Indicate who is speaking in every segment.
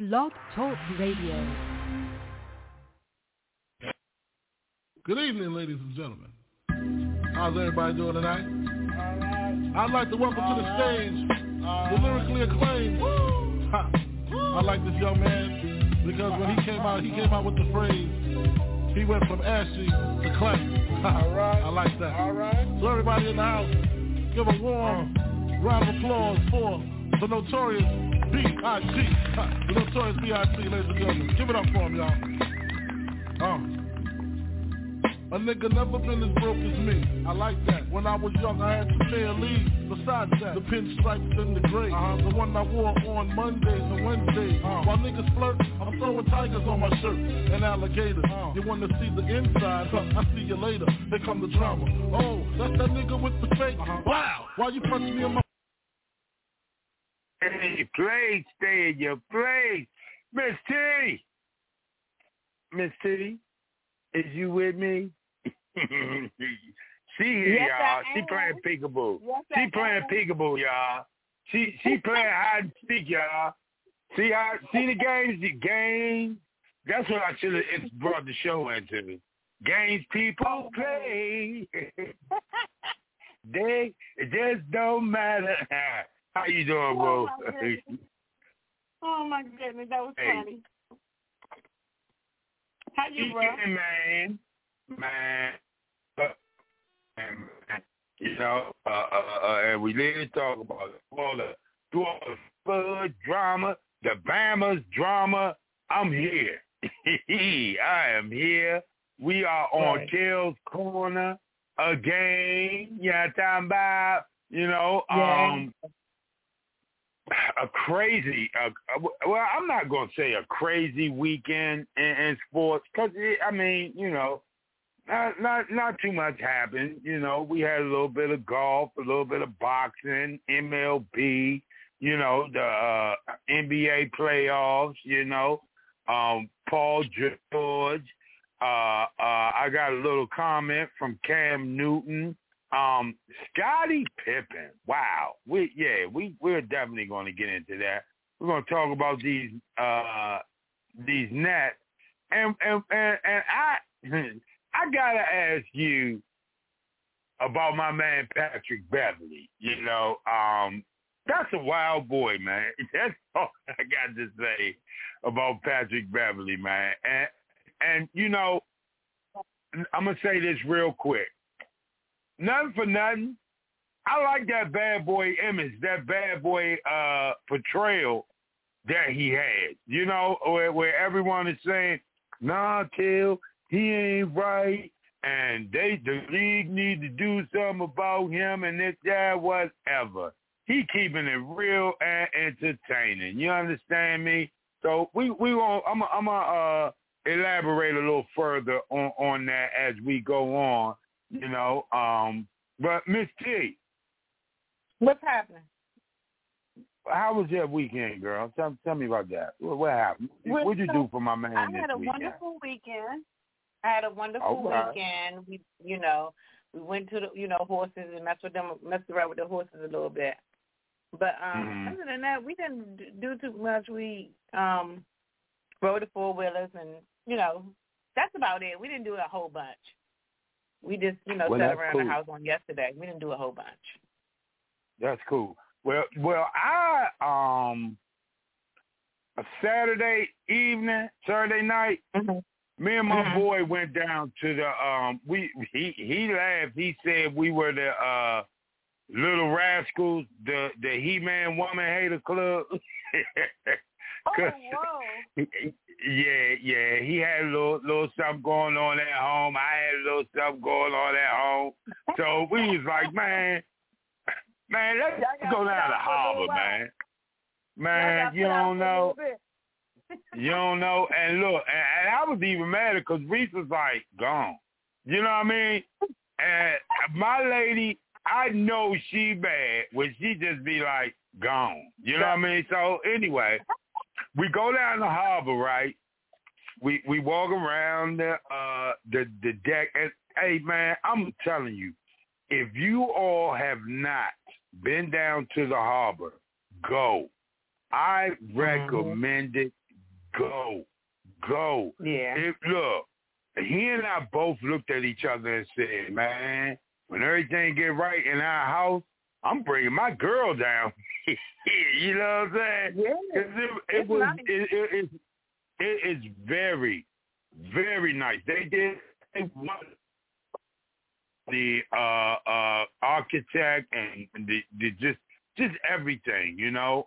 Speaker 1: Blog Talk Radio.
Speaker 2: Good evening, ladies and gentlemen. How's everybody doing tonight? I'd like to welcome to the stage the lyrically acclaimed. I like this young man because when he came out with the phrase, he went from ashy to classic. I like that. So everybody in the house, give a warm round of applause for the Notorious B.I.G. The Notorious B.I.G., ladies and gentlemen. Give it up for him, y'all. A nigga never been as broke as me. I like that. When I was young, I had to pay a leave. Besides that, the pinstripes and the gray. The one I wore on Mondays and Wednesdays. While niggas flirt, I'm throwing tigers on my shirt and alligators. You wanna see the inside? I see you later. Here come the drama. Oh, that's that nigga with the fake. Wow. Why you punch me in my...
Speaker 3: Hey, place, stay in your place. Miss T. Miss T, is you with me? She here,
Speaker 4: yes,
Speaker 3: y'all. She playing peekaboo. Yes, she playing peekaboo, y'all. She playing hide and seek, y'all. See the games? The game. That's what I should have brought the show into. Games people play. It just don't matter. How you doing, bro?
Speaker 4: Oh my goodness, that was funny. How you, bro?
Speaker 3: Man. You know, and we need to talk about all the FUD drama, the Bama's drama. I'm here. I am here. We are on Kale's Corner again. Yeah, talking about, you know, a crazy, well, I'm not going to say a crazy weekend in sports because, I mean, you know, not too much happened. You know, we had a little bit of golf, a little bit of boxing, MLB, you know, the NBA playoffs, you know, Paul George. I got a little comment from Cam Newton. Scottie Pippen. Wow. We're definitely going to get into that. We're going to talk about these Nets. And I got to ask you about my man Patrick Beverly. You know, that's a wild boy, man. That's all I got to say about Patrick Beverly, man. And you know, I'm going to say this real quick. Nothing for nothing. I like that bad boy image, that bad boy portrayal that he had. You know, where everyone is saying, nah, Till, he ain't right, and the league need to do something about him, and this, that, whatever. He keeping it real and entertaining. You understand me? So we won't. I'm gonna elaborate a little further on that as we go on. You know, but Miss T,
Speaker 4: what's happening?
Speaker 3: How was your weekend, girl? Tell me about that. What happened? What'd you do for my man this weekend?
Speaker 4: I had a wonderful weekend. We, you know, we went to the, you know, horses and messed around with the horses a little bit. But other than that, we didn't do too much. We rode the four-wheelers and, you know, that's about it. We didn't do a whole bunch. We just, you know, sat around the house on yesterday. We didn't do a whole bunch.
Speaker 3: That's cool. Well, I a Saturday night, me and my boy went down to the he laughed. He said we were the Little Rascals, the He-Man Woman Hater Club.
Speaker 4: Whoa.
Speaker 3: Yeah. He had a little something going on at home. I had a little something going on at home. So we was like, man, let's go down to the harbor, man. Man, you don't know. You don't know. And look, and I was even mad because Reese was like, gone. You know what I mean? And my lady, I know she bad when she just be like, gone. You know what I mean? So anyway, we go down the harbor, right? We walk around the deck. And, hey, man, I'm telling you, if you all have not been down to the harbor, go. I recommend it. go.
Speaker 4: Yeah.
Speaker 3: Look, he and I both looked at each other and said, man, when everything get right in our house, I'm bringing my girl down. You know what I'm saying?
Speaker 4: Yeah.
Speaker 3: It's very, very nice. They want the architect and the just everything, you know.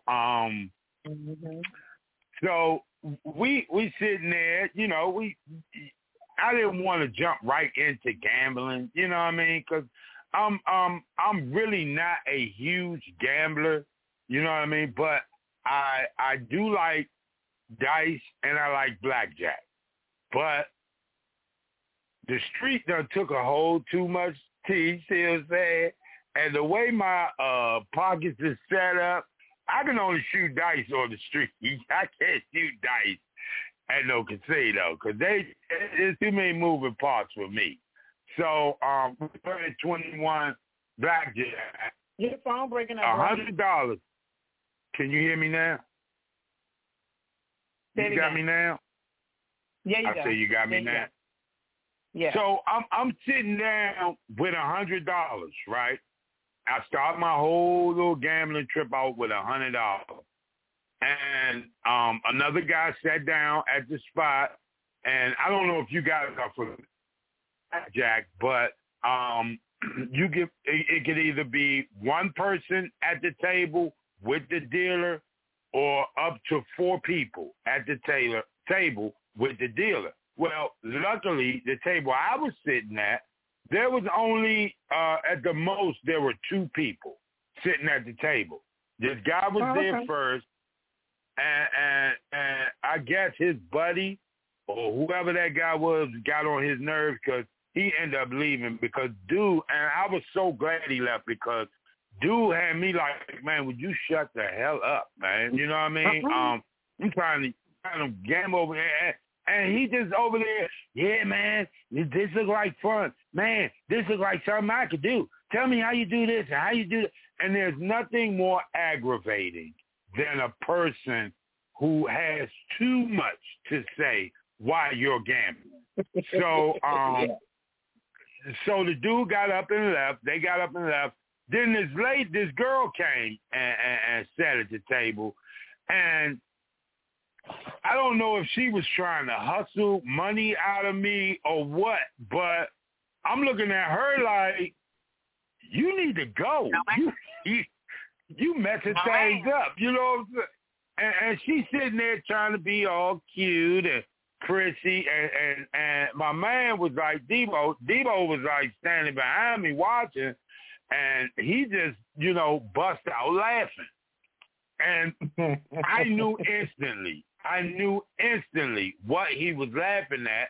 Speaker 3: So we sitting there, you know. I didn't want to jump right into gambling, you know what I mean? Because I'm really not a huge gambler, you know what I mean? But I do like dice and I like blackjack. But the street done took a whole too much tea, see what I'm saying? And the way my pockets is set up, I can only shoot dice on the street. I can't shoot dice at no casino because there's too many moving parts for me. So we played 21 blackjack.
Speaker 4: Your phone breaking up.
Speaker 3: $100. Can you hear me now? You got me now?
Speaker 4: Yeah, you got.
Speaker 3: I say you got me now.
Speaker 4: Yeah.
Speaker 3: So I'm sitting down with $100, right? I start my whole little gambling trip out with $100. And another guy sat down at the spot, and I don't know if you guys are for blackjack, but it could either be one person at the table with the dealer or up to 4 people at the table with the dealer. Well, luckily, the table I was sitting at, there was only, at the most, there were 2 people sitting at the table. This guy was there first, and I guess his buddy or whoever that guy was got on his nerves because he ended up leaving because dude, and I was so glad he left because dude had me like, man, would you shut the hell up, man? You know what I mean? I'm trying to gamble over there. And he just over there, yeah, man, this looks like fun. Man, this looks like something I could do. Tell me how you do this and how you do that. And there's nothing more aggravating than a person who has too much to say why you're gambling. So, so the dude got up and left. They got up and left. Then this girl came and sat at the table. And I don't know if she was trying to hustle money out of me or what, but I'm looking at her like, you need to go. You messing things up, you know what I'm saying? And she's sitting there trying to be all cute and prissy, and my man was like, Debo was like standing behind me watching, and he just, you know, bust out laughing. And I knew instantly what he was laughing at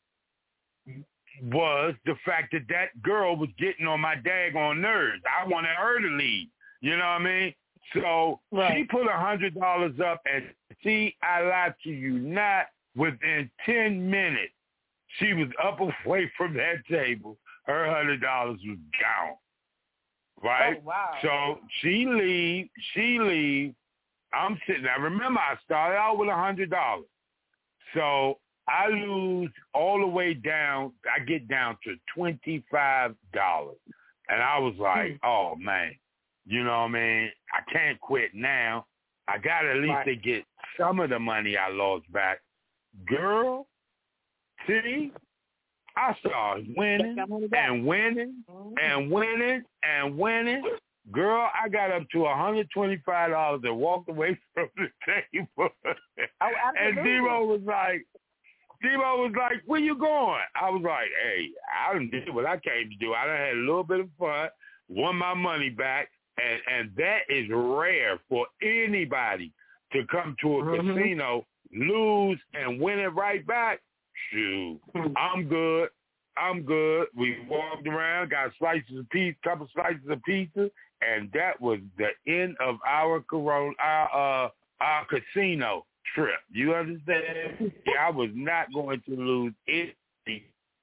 Speaker 3: was the fact that girl was getting on my daggone nerves. I wanted her to leave. You know what I mean? So she put $100 up, and see, I lied to you not, within 10 minutes, she was up away from that table. Her $100 was gone. Right?
Speaker 4: Oh, wow.
Speaker 3: So she leaves. I'm sitting there. Remember, I started out with $100. So I lose all the way down. I get down to $25. And I was like, oh, man. You know what I mean? I can't quit now. I got to at least to get some of the money I lost back. Girl, see, I started winning and winning and winning and winning. Girl, I got up to $125 and walked away from the table. And Debo was like, where you going? I was like, hey, I done did what I came to do. I done had a little bit of fun, won my money back, and that is rare for anybody to come to a casino, lose, and win it right back. Shoot, I'm good. We walked around, got couple slices of pizza, and that was the end of our casino trip. You understand? I was not going to lose anything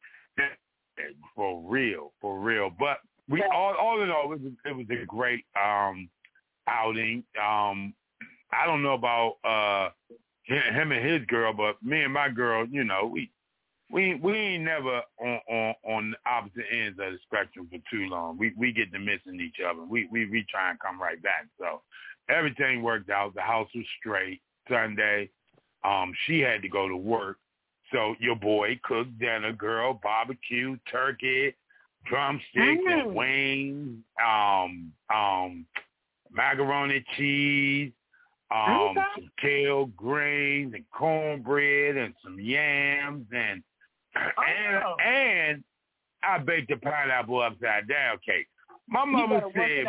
Speaker 3: for real. But we all in all, it was a great outing. I don't know about him and his girl, but me and my girl, you know, we ain't never on the opposite ends of the spectrum for too long. We get to missing each other. We try and come right back. So everything worked out. The house was straight. Sunday, she had to go to work. So your boy cooked dinner, girl, barbecue, turkey, drumsticks and wings, macaroni cheese, some kale greens and cornbread and some yams and I baked a pineapple upside down cake. My mother said,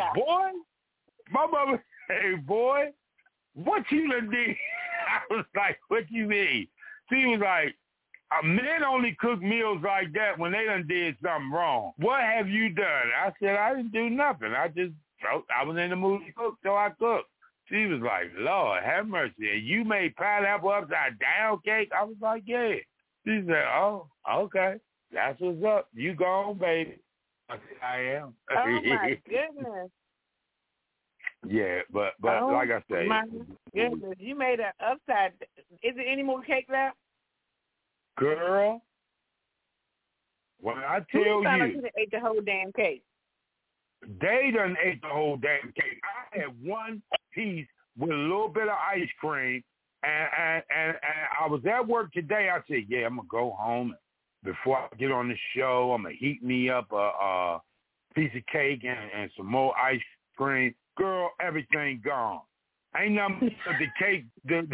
Speaker 3: boy, what you done did? I was like, what you mean? She was like, men only cook meals like that when they done did something wrong. What have you done? I said, I didn't do nothing. I was in the mood to cook, so I cooked. She was like, Lord, have mercy. And you made pineapple upside down cake? I was like, yeah. She said, oh, okay. That's what's up. You gone, baby. I said, I am.
Speaker 4: Oh, my goodness.
Speaker 3: Yeah, but like I say.
Speaker 4: My goodness. You made an upside. Is there any more cake left?
Speaker 3: Girl, when I tell you.
Speaker 4: Like you ate the whole damn cake.
Speaker 3: They done ate the whole damn cake. I had one piece with a little bit of ice cream, and I was at work today. I said, yeah, I'm going to go home. Before I get on the show, I'm going to heat me up a piece of cake and some more ice cream. Girl, everything gone. Ain't nothing but the cake,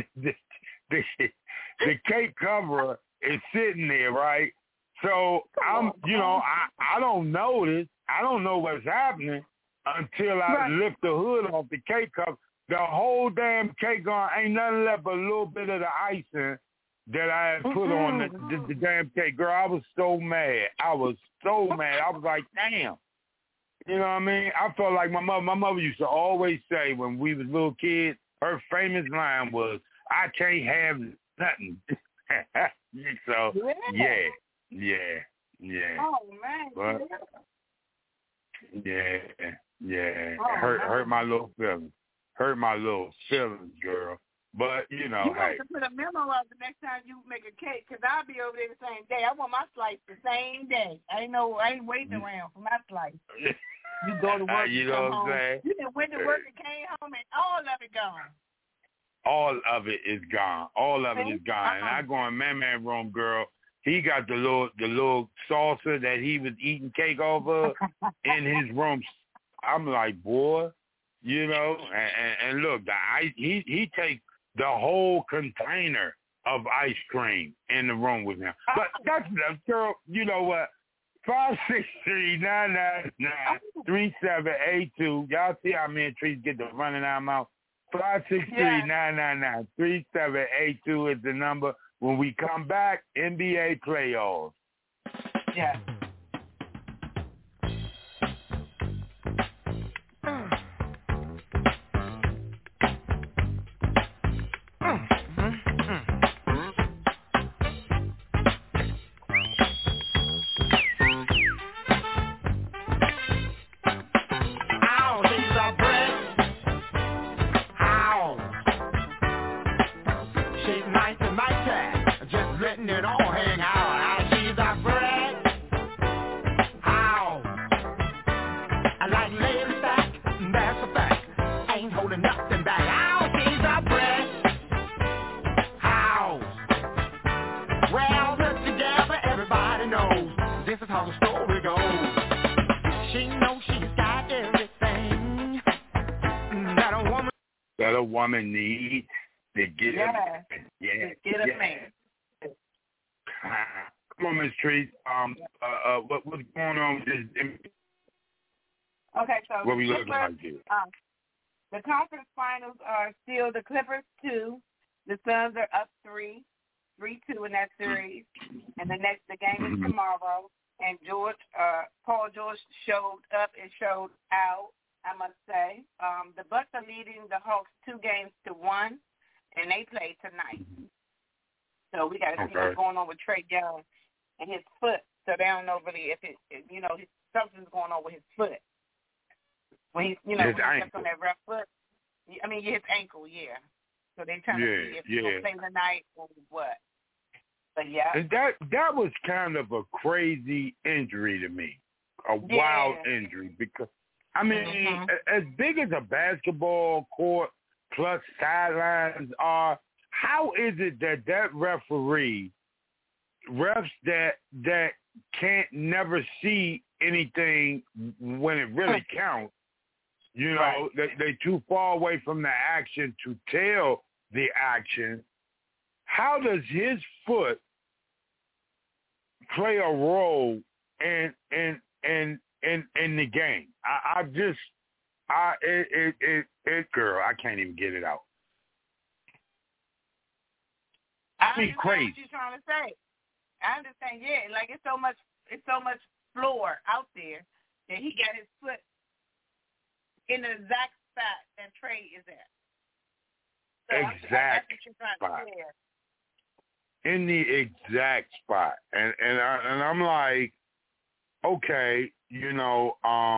Speaker 3: the cake cover is sitting there, right? So I'm, I don't notice. I don't know what's happening until I lift the hood off the cake cup. The whole damn cake gone. Ain't nothing left but a little bit of the icing that I had put on the damn cake. Girl, I was so mad. I was like, damn. You know what I mean? I felt like my mother used to always say when we was little kids, her famous line was, I can't have nothing. So, yeah.
Speaker 4: Oh, man.
Speaker 3: But, yeah. Hurt my little feelings. Girl. But,
Speaker 4: you have to put a memo up the next time you make a cake, because I'll be over there the same day. I want my slice the same day. I ain't waiting around for my slice. You go to work,
Speaker 3: you know what I'm saying?
Speaker 4: You done went to work and came home and all of it gone.
Speaker 3: All of it is gone. And I go in Man room, girl. He got the little salsa that he was eating cake off of in his room. I'm like, boy, and look, the ice. He takes the whole container of ice cream in the room with him. But that's girl. You know what? 563-999-3782. Y'all see how me and Trees get the running our mouth. 563-999-3782 is the number. When we come back, NBA playoffs.
Speaker 4: Yeah.
Speaker 3: That a woman needs to get a man. Come on, Ms. Trees. What's going on with this?
Speaker 4: Okay, so
Speaker 3: what we looking like here?
Speaker 4: The conference finals are still the Clippers 2. The Suns are up 3-2 in that series. And the game is tomorrow. And Paul George showed up and showed out, I must say. The Bucks are leading the Hawks 2-1, and they play tonight. So we got to see what's going on with Trae Young and his foot. So they don't know really if something's going on with his foot. When he's, when he steps on that rough foot. I mean, his ankle, yeah. So they trying to see if you're going to play tonight or what. But yeah.
Speaker 3: And that was kind of a crazy injury to me, a wild injury, because, I mean, as big as a basketball court plus sidelines are, how is it that refs that can't never see anything when it really counts, you know, they too far away from the action to tell the action. How does his foot play a role in the game? Girl, I can't even get it out.
Speaker 4: I understand crazy. What you're trying to say. I understand, like it's so much floor out there that he got his foot in the exact spot that Trey is at. So
Speaker 3: exact spot. In the exact spot. And I'm like, okay, you know,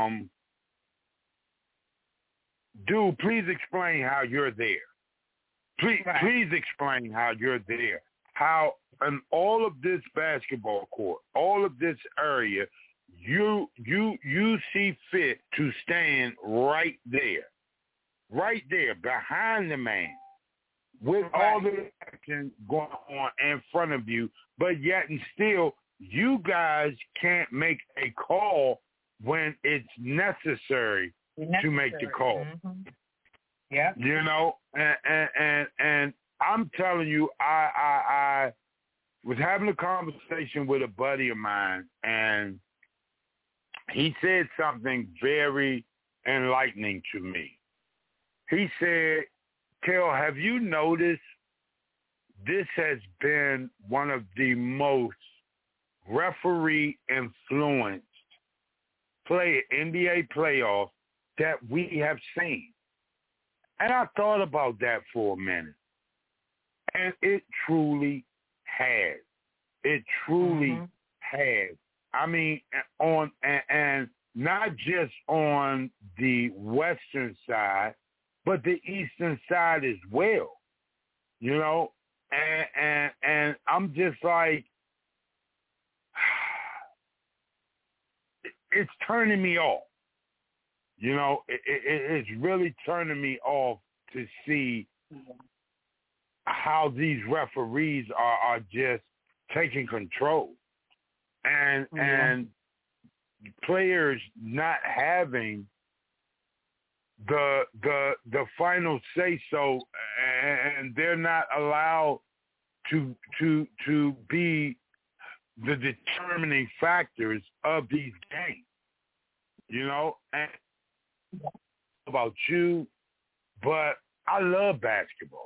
Speaker 3: dude, please explain how you're there. Please explain how you're there. How in all of this basketball court, all of this area, you see fit to stand right there, behind the man, with all the action going on in front of you, but yet and still, you guys can't make a call when it's necessary to make the call.
Speaker 4: Yeah.
Speaker 3: You know, and I'm telling you, I was having a conversation with a buddy of mine, and he said something very enlightening to me. He said, Kel, have you noticed this has been one of the most referee-influenced NBA playoffs that we have seen? And I thought about that for a minute. And it truly has. It truly has. I mean, and not just on the western side, but the eastern side as well. You know? And I'm just like, it's turning me off. You know, it's really turning me off to see how these referees are just taking control, and players not having the final say so, and they're not allowed to be the determining factors of these games. You know, and about you, but I love basketball.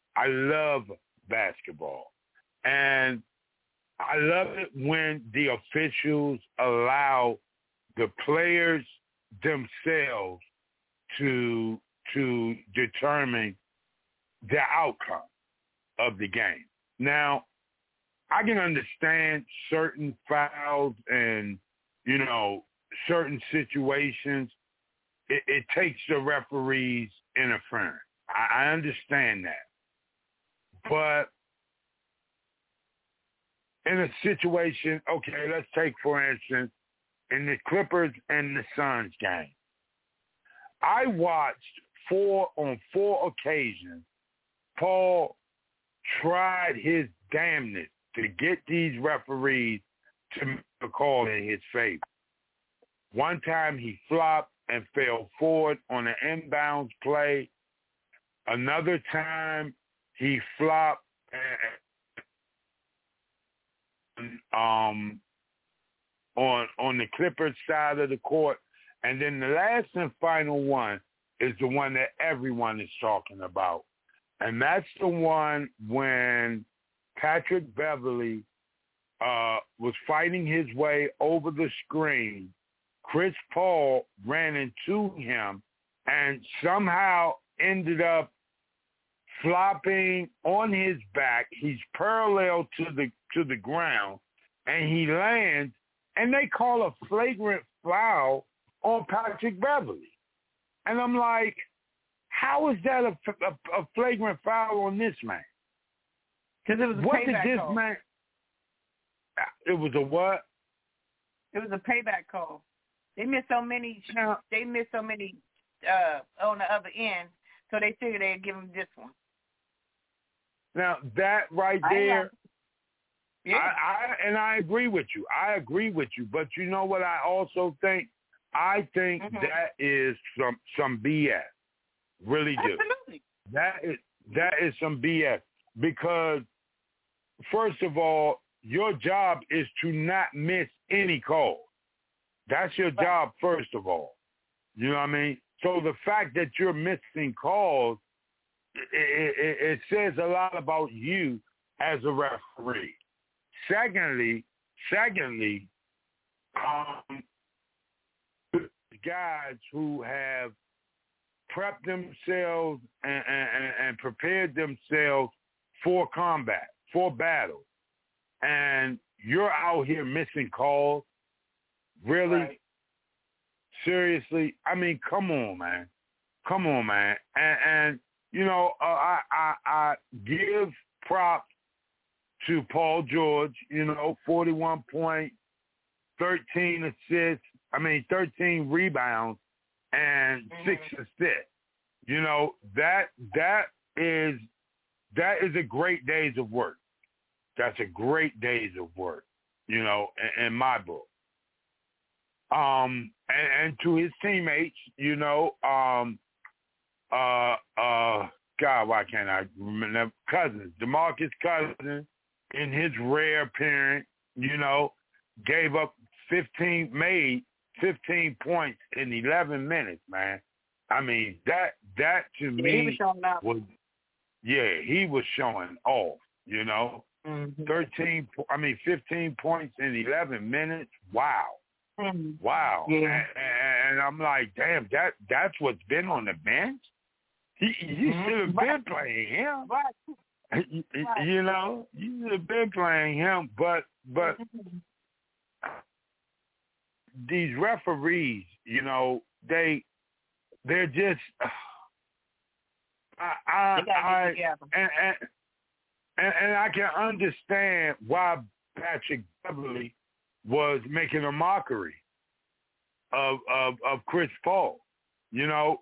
Speaker 3: And I love it when the officials allow the players themselves to determine the outcome of the game. Now, I can understand certain fouls and, you know, certain situations. It takes the referee's interference. I understand that. But in a situation, okay, let's take, for instance, in the Clippers and the Suns game, I watched on four occasions, Paul tried his damnedest to get these referees to make a call in his favor. One time he flopped and fell forward on an inbounds play. Another time he flopped on the Clippers side of the court. And then the last and final one is the one that everyone is talking about. And that's the one when Patrick Beverley was fighting his way over the screen. Chris Paul ran into him and somehow ended up flopping on his back. He's parallel to the ground, and he lands, and they call a flagrant foul on Patrick Beverley. And I'm like, How is that a flagrant foul on this man?
Speaker 4: Because it was a payback call.
Speaker 3: Man? It was a what?
Speaker 4: It was a payback call. They missed so many. On the other end, so they figured they'd give him this one.
Speaker 3: Now that right there,
Speaker 4: yeah.
Speaker 3: I agree with you. But you know what? I also think. I think that is some BS. Really do.
Speaker 4: Absolutely.
Speaker 3: That is some BS because first of all, your job is to not miss any calls. That's your job, first of all. You know what I mean? So the fact that you're missing calls, it says a lot about you as a referee. Secondly, guys who have prepped themselves and prepared themselves for combat, for battle, and you're out here missing calls. Really?
Speaker 4: Right.
Speaker 3: Seriously? I mean, come on, man. And you know, I give props to Paul George, you know, 41 points, 13 assists, 13 rebounds, and 6 assists. You know, that is a great days of work. That's a great days of work, you know, in my book. And to his teammates, you know, God, why can't I remember? Cousins, DeMarcus Cousins, in his rare appearance, you know, made 15 points in 11 minutes, man. I mean, that to me
Speaker 4: he was showing off.
Speaker 3: He was showing off, you know. 15 points in 11 minutes. Wow. Wow.
Speaker 4: Yeah.
Speaker 3: And I'm like, damn, that's what's been on the bench? He should have been playing him. You know, you should have been playing him, but these referees, you know, they're just and I can understand why Patrick Beverly was making a mockery of Chris Paul, you know,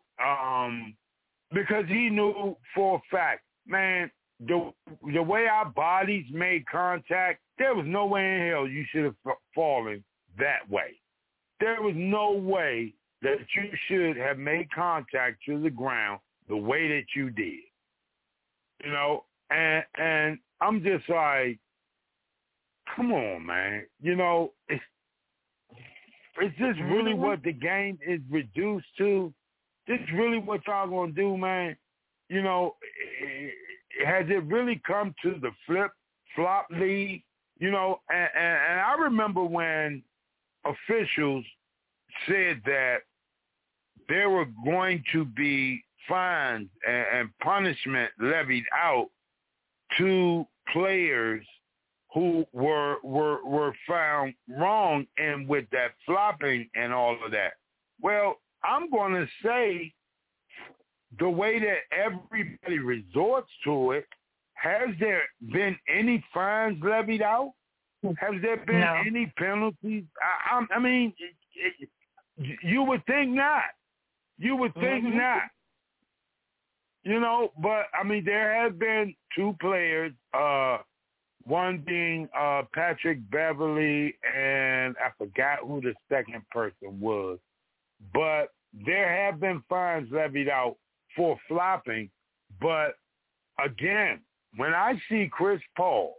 Speaker 3: because he knew for a fact, man, the way our bodies made contact, there was no way in hell you should have fallen that way. There was no way that you should have made contact to the ground the way that you did, you know, and I'm just like, come on, man. You know, is this really what the game is reduced to? This really what y'all gonna do, man? You know, has it really come to the flip-flop league? You know, and I remember when officials said that there were going to be fines and punishment levied out to players who were found wrong and with that flopping and all of that. Well, I'm going to say the way that everybody resorts to it, has there been any fines levied out? Has there been any penalties? I mean, you would think not. You would think not. You know, but, I mean, there have been 2 players, one being Patrick Beverly, and I forgot who the second person was. But there have been fines levied out for flopping. But, again, when I see Chris Paul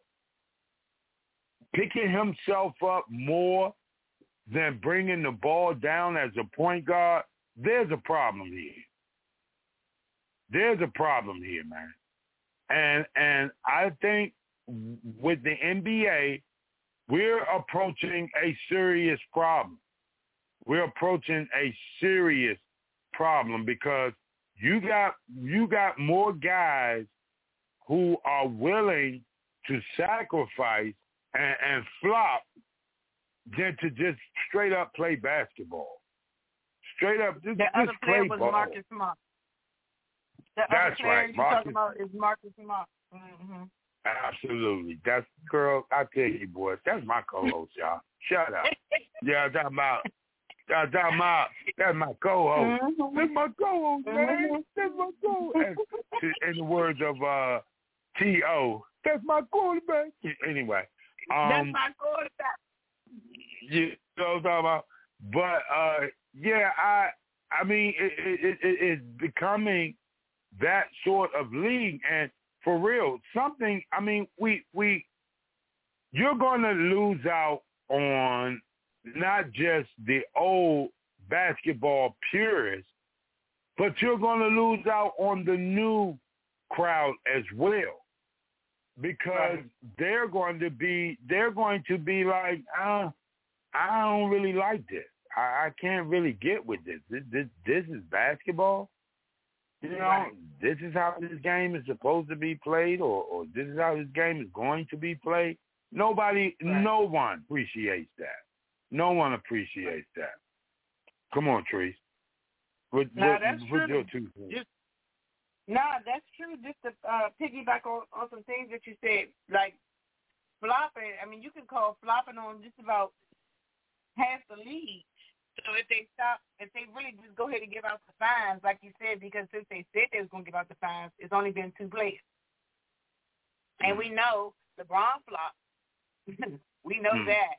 Speaker 3: picking himself up more than bringing the ball down as a point guard, there's a problem here. There's a problem here, man. And I think with the NBA, we're approaching a serious problem. We're approaching a serious problem because you got more guys who are willing to sacrifice and flop than to just straight up play basketball. Straight up, just
Speaker 4: the other player
Speaker 3: play
Speaker 4: was
Speaker 3: ball.
Speaker 4: Marcus Smart.
Speaker 3: That's right.
Speaker 4: You're talking about is Marcus Smart. Mm-hmm.
Speaker 3: Absolutely. That's, girl, I tell you, boys, that's my co-host, y'all. Shut up. Yeah, that's my co-host.
Speaker 4: Mm-hmm.
Speaker 3: That's my co-host, man. That's my co-host. In the words of T.O., that's my quarterback. Anyway.
Speaker 4: That's my quarterback.
Speaker 3: You know what I'm talking about? But, yeah, I mean, it's becoming that sort of league. And for real, something, I mean, you're going to lose out on not just the old basketball purists, but you're going to lose out on the new crowd as well, because they're going to be like, I don't really like this. I can't really get with this. This is basketball. You know, this is how this game is supposed to be played, or this is how this game is going to be played. No one appreciates that. No one appreciates that. Come on, Trees.
Speaker 4: That's
Speaker 3: your
Speaker 4: true.
Speaker 3: 2 cents?
Speaker 4: That's true. Just to piggyback on some things that you said, like flopping. I mean, you can call flopping on just about half the league. So if they really just go ahead and give out the fines, like you said, because since they said they was going to give out the fines, it's only been 2 players. And we know LeBron flopped. We know that.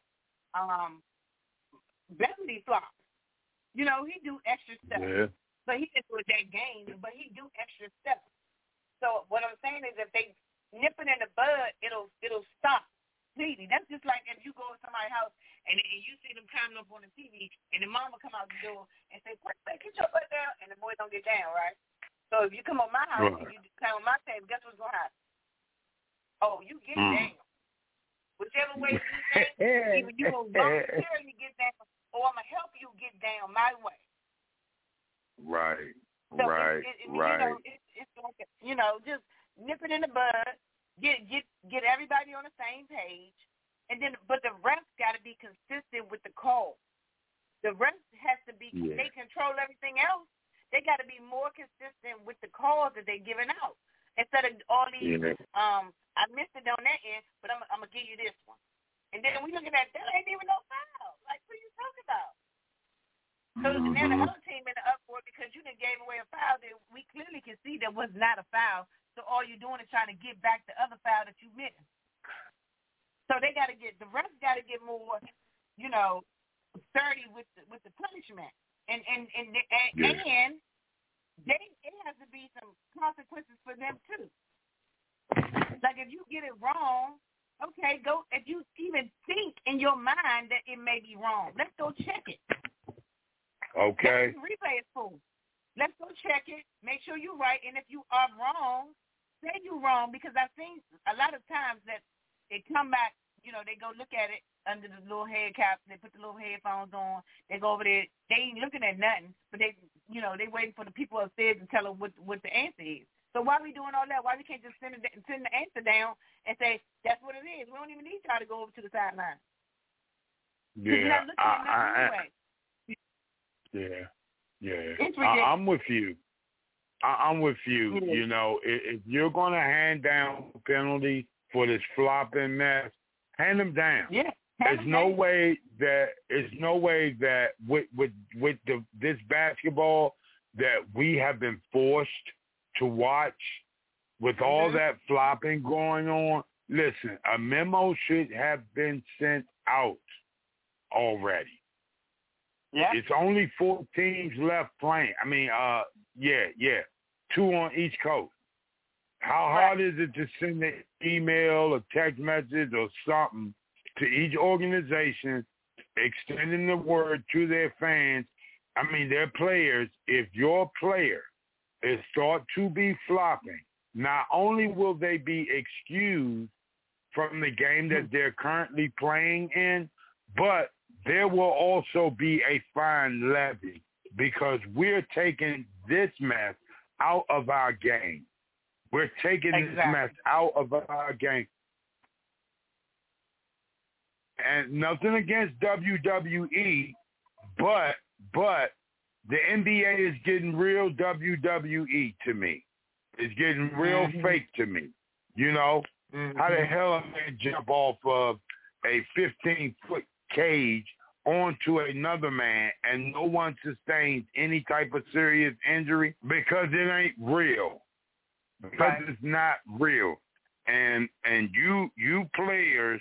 Speaker 4: Beverly flopped. You know, he do extra stuff.
Speaker 3: Yeah.
Speaker 4: So he didn't do it that game, but he do extra stuff. So what I'm saying is if they nip it in the bud, it'll stop completely. That's just like if you go to somebody's house and you see them climbing up on the TV and the mama come out the door and say, "Get your butt down," and the boy don't get down, right? So if you come on my house and you climb on my table, guess what's going to happen? Oh, you get down. Whichever way you think, either you will voluntarily get down or I'm going to help you get down my way.
Speaker 3: Right.
Speaker 4: So right. You know, it's like, you know, just nip it in the bud, get everybody on the same page, and then, but the refs got to be consistent with the call. The refs has to be, they control everything else. They got to be more consistent with the calls that they're giving out. Instead of all these, I missed it on that end, but I'm going to give you this one. And then we looking at that, ain't even no foul. Like, what are you talking about? So now the other team in the uproar because you done gave away a foul that we clearly can see that was not a foul. So all you're doing is trying to get back the other foul that you missed. So they got to get, the refs got to get more, you know, sturdy with the punishment. And it has to be some consequences for them too. Like if you get it wrong, okay, go. If you even think in your mind that it may be wrong, let's go check it.
Speaker 3: Okay.
Speaker 4: That's what the replay is for. Let's go check it. Make sure you're right, and if you are wrong, say you're wrong, because I've seen a lot of times that they come back. You know, they go look at it under the little head cap. They put the little headphones on. They go over there. They ain't looking at nothing, but they waiting for the people upstairs to tell them what the answer is. So why are we doing all that? Why we can't just send the answer down and say that's what it is? We don't even need y'all to go over to the sideline.
Speaker 3: Yeah,
Speaker 4: anyway.
Speaker 3: I'm with you. I'm with you.
Speaker 4: Yeah.
Speaker 3: You know, if you're going to hand down penalty for this flopping mess, hand them down.
Speaker 4: Yeah.
Speaker 3: There's no way that with this basketball that we have been forced to watch with all that flopping going on. Listen, a memo should have been sent out already.
Speaker 4: Yeah.
Speaker 3: It's only 4 teams left playing. I mean, 2 on each coast. How hard is it to send an email or text message or something to each organization extending the word to their fans, I mean their players? If your player is thought to be flopping, not only will they be excused from the game that they're currently playing in, but there will also be a fine levied because we're taking this mess out of our game. We're taking this mess out of our game. And nothing against WWE, but the NBA is getting real WWE to me. is getting real fake to me. You know, how the hell a man jump off of a 15-foot cage onto another man and no one sustains any type of serious injury? Because it ain't real. Because it's not real. And you players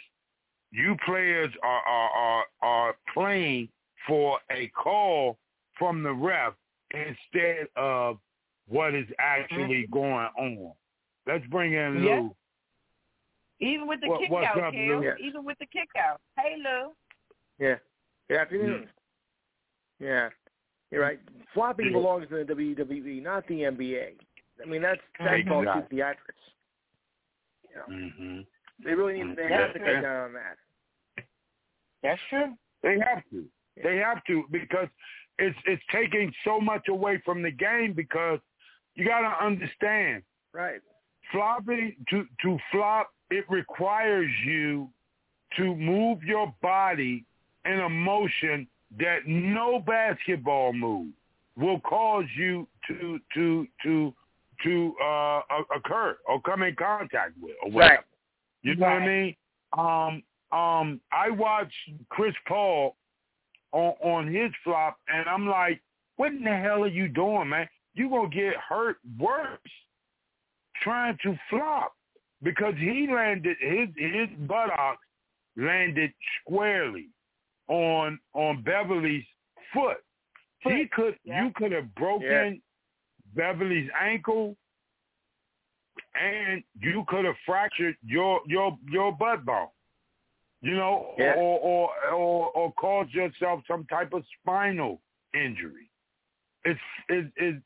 Speaker 3: are playing for a call from the ref instead of what is actually going on. Let's bring in Lou.
Speaker 4: Even with the kick out,
Speaker 3: up,
Speaker 4: Kale.
Speaker 3: Lou?
Speaker 4: Even with the kick out. Hey, Lou.
Speaker 5: Yeah. Good afternoon. Yeah. You're right. Flopping belongs in the WWE, not the NBA. I mean, that's called theatrics. You know? They really need. They have to cut down on that.
Speaker 4: That's true.
Speaker 3: They have to. They have to, because it's taking so much away from the game, because you got to understand.
Speaker 5: Right.
Speaker 3: Flopping, to flop, it requires you to move your body in a motion that no basketball move will cause you to occur or come in contact with or whatever.
Speaker 5: Right.
Speaker 3: You know what I mean? I watched Chris Paul on his flop, and I'm like, what in the hell are you doing, man? You're going to get hurt worse trying to flop, because he landed, his buttocks landed squarely on Beverly's foot. You could have broken Beverly's ankle, and you could have fractured your butt bone, you know, or caused yourself some type of spinal injury. It's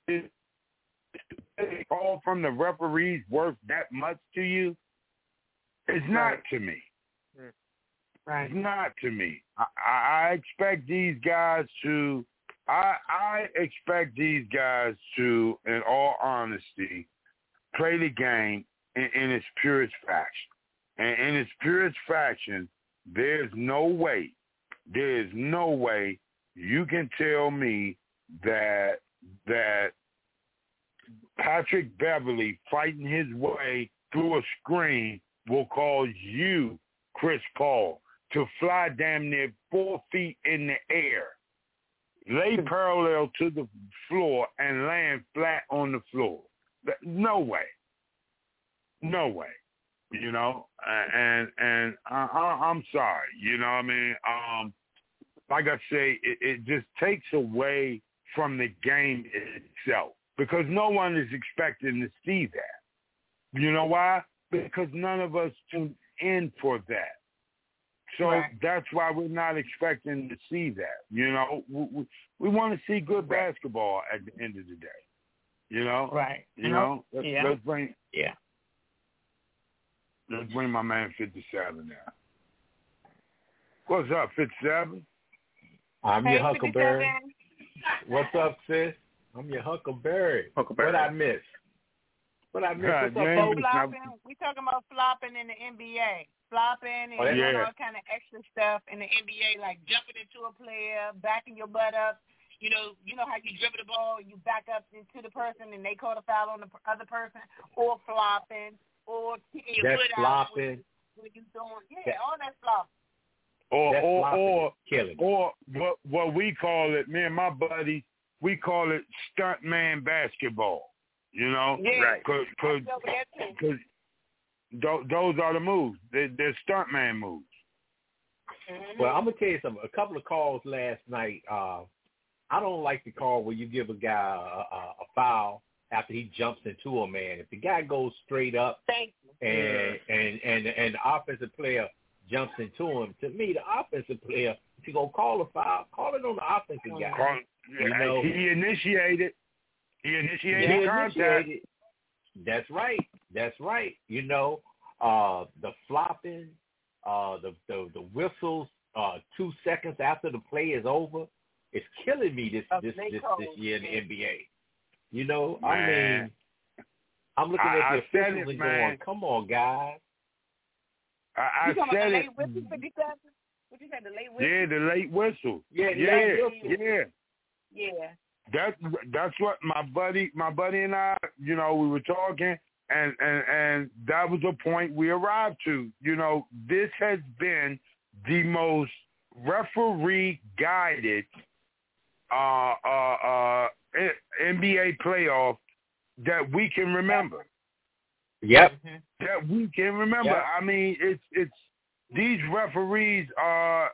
Speaker 3: all from the referees worth that much to you? It's not to me.
Speaker 4: Right.
Speaker 3: It's not to me. I expect these guys to. I expect these guys to, in all honesty, play the game in its purest fashion. And in its purest fashion, there's no way you can tell me that Patrick Beverly fighting his way through a screen will cause you, Chris Paul, to fly damn near 4 feet in the air, lay parallel to the floor, and land flat on the floor. No way. No way. You know, and I'm sorry. You know what I mean? Like I say, it just takes away from the game itself, because no one is expecting to see that. You know why? Because none of us tuned in for that. So that's why we're not expecting to see that. You know, we want to see good basketball at the end of the day. You know?
Speaker 4: Right.
Speaker 3: You know? Let's bring my man 57 now. What's up, 57?
Speaker 6: I'm your Huckleberry. 57. What's up, sis? I'm your Huckleberry. What I miss? What's up,
Speaker 4: flopping? We talking about flopping in the NBA. Flopping and doing all kind of extra stuff in the NBA, like jumping into a player, backing your butt up. You know how you dribble the ball, you back up into the person, and they call a foul on the other person, or flopping, or kicking your foot out when you doing, all that flopping.
Speaker 3: Or what we call it, me and my buddies, we call it stuntman basketball. You know, because those are the moves. They're stuntman moves.
Speaker 6: Well, I'm gonna tell you something. A couple of calls last night. I don't like the call where you give a guy a foul after he jumps into a man. If the guy goes straight up and the offensive player jumps into him, to me, the offensive player, if you're going to call a foul, call it on the offensive guy.
Speaker 3: He initiated contact.
Speaker 6: That's right. You know, the flopping, the whistles 2 seconds after the play is over, it's killing me this year in the NBA. You know, man. I mean, I'm looking at the officials and going, come on, guys.
Speaker 3: I said it.
Speaker 4: What you said, the late whistle?
Speaker 3: Yeah, the late whistle.
Speaker 6: Yeah.
Speaker 3: That's what my buddy and I, we were talking, and that was a point we arrived to. This has been the most referee guided NBA playoff that we can remember.
Speaker 6: Yep.
Speaker 3: That we can remember.
Speaker 6: Yep.
Speaker 3: I mean, it's these referees are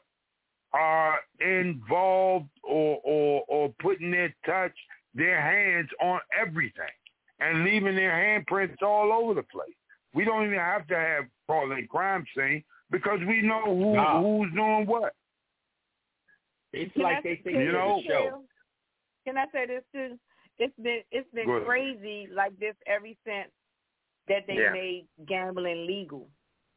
Speaker 3: involved or putting their hands on everything and leaving their handprints all over the place. We don't even have to have calling crime scene because we know who's doing what.
Speaker 6: It's like they think it's a show.
Speaker 4: Can I say this too? It's been crazy like this ever since that they made gambling legal.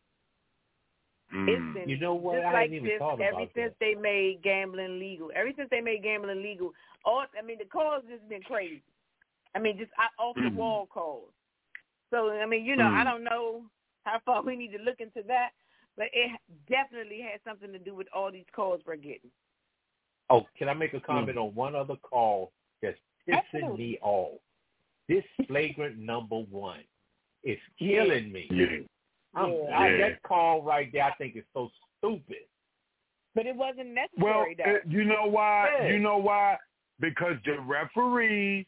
Speaker 4: It's been
Speaker 6: you know what?
Speaker 4: just
Speaker 6: I
Speaker 4: like
Speaker 6: hadn't
Speaker 4: this
Speaker 6: even thought
Speaker 4: ever
Speaker 6: about
Speaker 4: since
Speaker 6: that.
Speaker 4: they made gambling legal. Ever since they made gambling legal, the calls just been crazy. I mean, just off the wall calls. So I mean, I don't know how far we need to look into that, but it definitely has something to do with all these calls we're getting.
Speaker 6: Oh, can I make a comment on one other call that's pissing me off? This flagrant number 1 is killing me. That call right there, I think, is so stupid.
Speaker 4: But it wasn't necessary, though.
Speaker 3: You know why?
Speaker 6: Yeah.
Speaker 3: You know why? Because the referees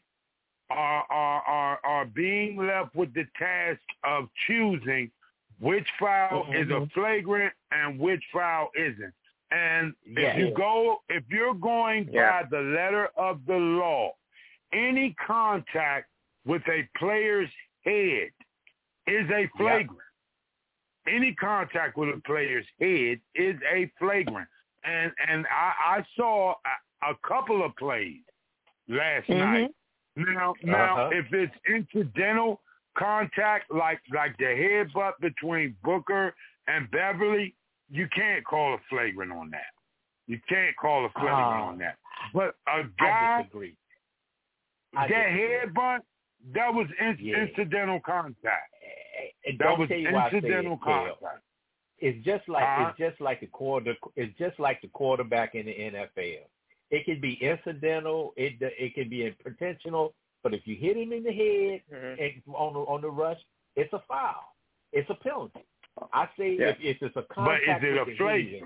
Speaker 3: are being left with the task of choosing which foul is a flagrant and which foul isn't. And if you're going by the letter of the law, any contact with a player's head is a flagrant. Any contact with a player's head is a flagrant. And I saw a couple of plays last night. Now, if it's incidental contact, like the headbutt between Booker and Beverly, you can't call a flagrant on that. You can't call a flagrant on that. But a guy,
Speaker 6: I disagree.
Speaker 3: That headbutt, that was incidental contact.
Speaker 6: That was incidental contact. It's just like the quarterback in the NFL. It can be incidental. It can be intentional. But if you hit him in the head and on the rush, it's a foul. It's a penalty. I say if it's a contact.
Speaker 3: But is it a flagrant?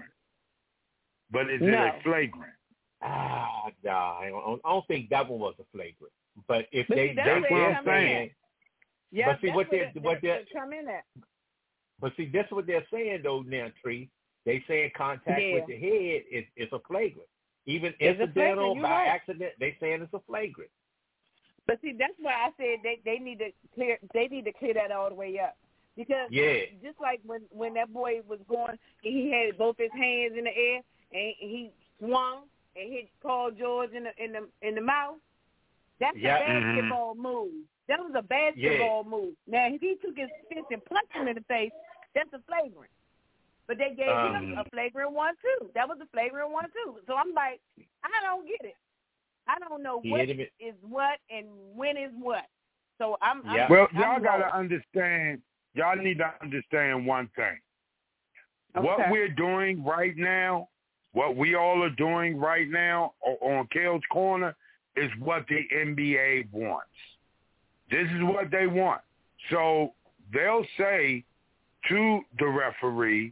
Speaker 3: It a flagrant?
Speaker 6: No, I don't think that one was a flagrant. But if
Speaker 3: that's what I'm saying.
Speaker 4: Yeah,
Speaker 6: but see what they're
Speaker 4: come in at.
Speaker 6: But see, that's what they're saying though now, Tree. They saying contact with the head is a flagrant. Even incidental by accident, they saying it's a flagrant.
Speaker 4: But see, that's why I said they need to clear that all the way up. Because just like when that boy was going, he had both his hands in the air and he swung and hit Paul George in the mouth. That's a basketball move. That was a basketball move. Now, if he took his fist and punched him in the face, that's a flagrant. But they gave him a flagrant one too. That was a flagrant one too. So I'm like, I don't get it. I don't know what is what and when is what. So
Speaker 3: y'all gotta understand. Y'all need to understand one thing. Okay. What we're doing right now, what we all are doing right now on Kale's Corner is what the NBA wants. This is what they want. So they'll say to the referee,